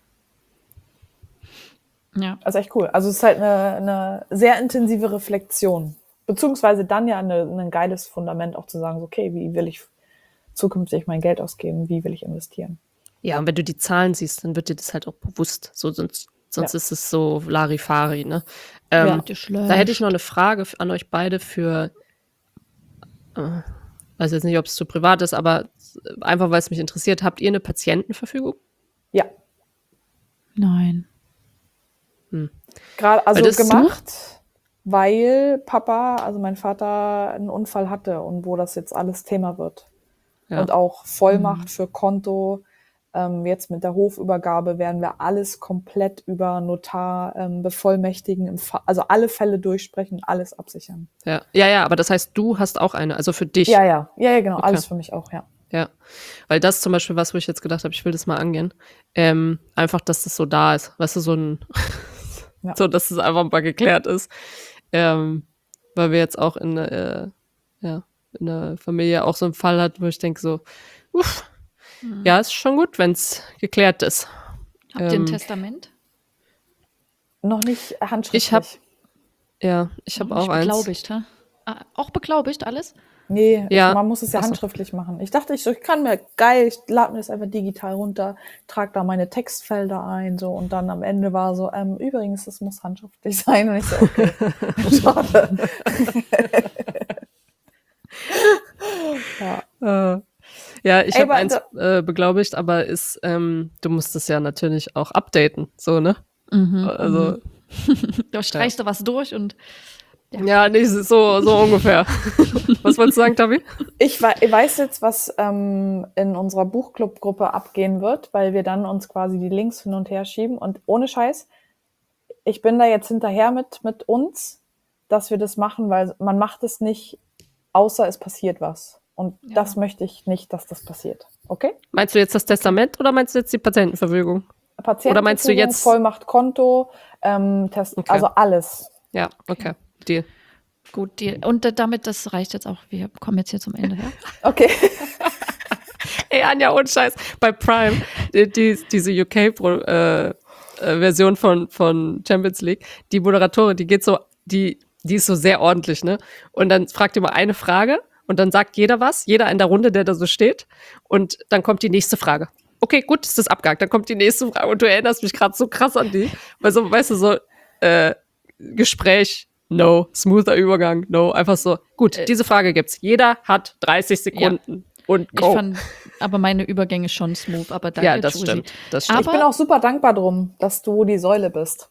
Ja. Also echt cool. Also es ist halt eine sehr intensive Reflexion, beziehungsweise dann ja ein geiles Fundament auch zu sagen, so, okay, wie will ich zukünftig mein Geld ausgeben, wie will ich investieren? Ja, und wenn du die Zahlen siehst, dann wird dir das halt auch bewusst. So, sonst Ja. ist es so Larifari, ne? Ja. Da hätte ich noch eine Frage an euch beide weiß jetzt nicht, ob es zu privat ist, aber einfach, weil es mich interessiert. Habt ihr eine Patientenverfügung? Ja, Nein. gerade also Weil das gemacht, weil Papa, also mein Vater, einen Unfall hatte und wo das jetzt alles Thema wird. Ja. Und auch Vollmacht für Konto. Jetzt mit der Hofübergabe werden wir alles komplett über Notar bevollmächtigen, also alle Fälle durchsprechen, alles absichern. Ja, aber das heißt, du hast auch eine, also für dich. Ja, genau, Okay. alles für mich auch, ja. Ja, weil das zum Beispiel was, wo ich jetzt gedacht habe, ich will das mal angehen. Einfach, dass das so da ist. Weißt du, so ein, so, dass es einfach mal geklärt ist. Weil wir jetzt auch in der Familie auch so einen Fall hat, wo ich denke so, ja, ist schon gut, wenn es geklärt ist. Habt ihr ein Testament? Noch nicht handschriftlich. Ich habe auch eins. Beglaubigt, ha? Auch beglaubigt alles? Nee, Ja. Man muss es ja handschriftlich machen. Ich dachte, ich kann mir, geil, ich lade mir das einfach digital runter, trage da meine Textfelder ein, so, und dann am Ende war so, übrigens, das muss handschriftlich sein. Und ich so, okay, schade. Ja, ich habe eins beglaubigt, aber du musst es ja natürlich auch updaten, so, ne? Also, Da streichst du was durch und ja, nee, so ungefähr. Was wolltest du sagen, Tabi? Ich weiß jetzt, was in unserer Buchclub-Gruppe abgehen wird, weil wir dann uns quasi die Links hin und her schieben. Und ohne Scheiß, ich bin da jetzt hinterher mit uns, dass wir das machen, weil man macht es nicht, außer es passiert was. Und das möchte ich nicht, dass das passiert. Okay? Meinst du jetzt das Testament oder meinst du jetzt die Patientenverfügung? Patientenverfügung, oder meinst du jetzt Vollmacht, Konto, Test, Okay. Also alles. Ja, okay. Deal. gut, und damit, das reicht jetzt auch. Wir kommen jetzt hier zum Ende her. Okay. Ey, Anja, ohne Scheiß. Bei Prime, diese UK-Version von Champions League, die Moderatorin, die ist so sehr ordentlich, ne? Und dann fragt ihr mal eine Frage und dann sagt jeder in der Runde, der da so steht. Und dann kommt die nächste Frage. Okay, gut, ist das abgehakt. Dann kommt die nächste Frage. Und du erinnerst mich gerade so krass an die. Weil so, weißt du, so Gespräch, no. Smoother Übergang, no. Einfach so, gut, diese Frage gibt's. Jeder hat 30 Sekunden. Und go. Ich fand aber meine Übergänge schon smooth, aber danke, Ja, das Josie. stimmt. Aber Ich bin auch super dankbar drum, dass du die Säule bist.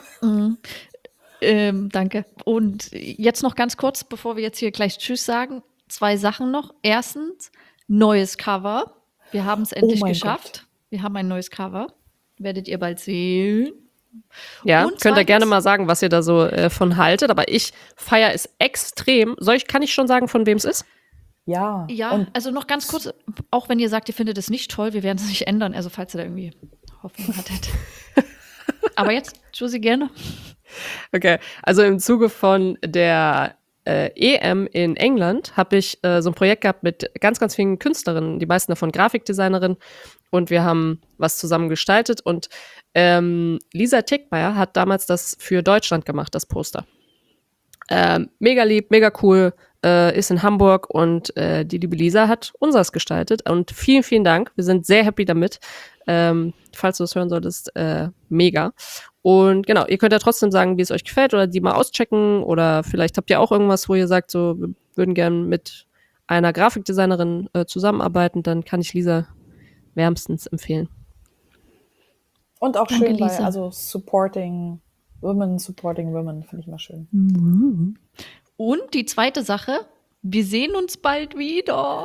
Danke. Und jetzt noch ganz kurz, bevor wir jetzt hier gleich Tschüss sagen, 2 Sachen noch. Erstens, neues Cover. Wir haben es endlich geschafft. Wir haben ein neues Cover. Werdet ihr bald sehen. Ja, Und könnt ihr zweitens- gerne mal sagen, was ihr da so von haltet. Aber ich feiere es extrem. Kann ich schon sagen, von wem es ist? Ja. Ja, Und also noch ganz kurz, auch wenn ihr sagt, ihr findet es nicht toll, wir werden es nicht ändern, also falls ihr da irgendwie Hoffnung hattet. Aber jetzt, Josie, gerne. Okay, also im Zuge von der EM in England habe ich so ein Projekt gehabt mit ganz, ganz vielen Künstlerinnen, die meisten davon Grafikdesignerinnen, und wir haben was zusammen gestaltet und Lisa Tickmeyer hat damals das für Deutschland gemacht, das Poster. Mega lieb, mega cool, ist in Hamburg und die liebe Lisa hat unseres gestaltet und vielen, vielen Dank. Wir sind sehr happy damit. Falls du es hören solltest, mega. Und genau, ihr könnt ja trotzdem sagen, wie es euch gefällt oder die mal auschecken oder vielleicht habt ihr auch irgendwas, wo ihr sagt, so, wir würden gern mit einer Grafikdesignerin zusammenarbeiten, dann kann ich Lisa wärmstens empfehlen. auch Danke, schön, weil, Lisa. also supporting women, finde ich mal schön. Und die zweite Sache, wir sehen uns bald wieder.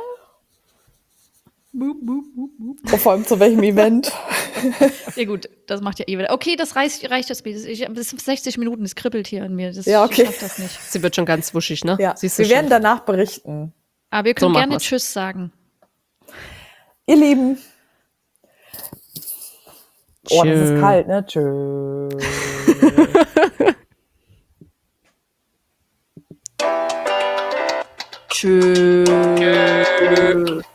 Vor allem zu welchem Event? Ja gut, das macht ja eh wieder. Okay, das reicht jetzt. Das sind 60 Minuten, es kribbelt hier an mir. Ja, okay. Ich schaff das nicht. Sie wird schon ganz wuschig, ne? Ja, Siehst du wir schon. werden danach berichten. Aber wir können So machen gerne wir's. Tschüss sagen. Ihr Lieben. Oh, das ist Tschö. kalt, ne? Tschüss. Tschüss.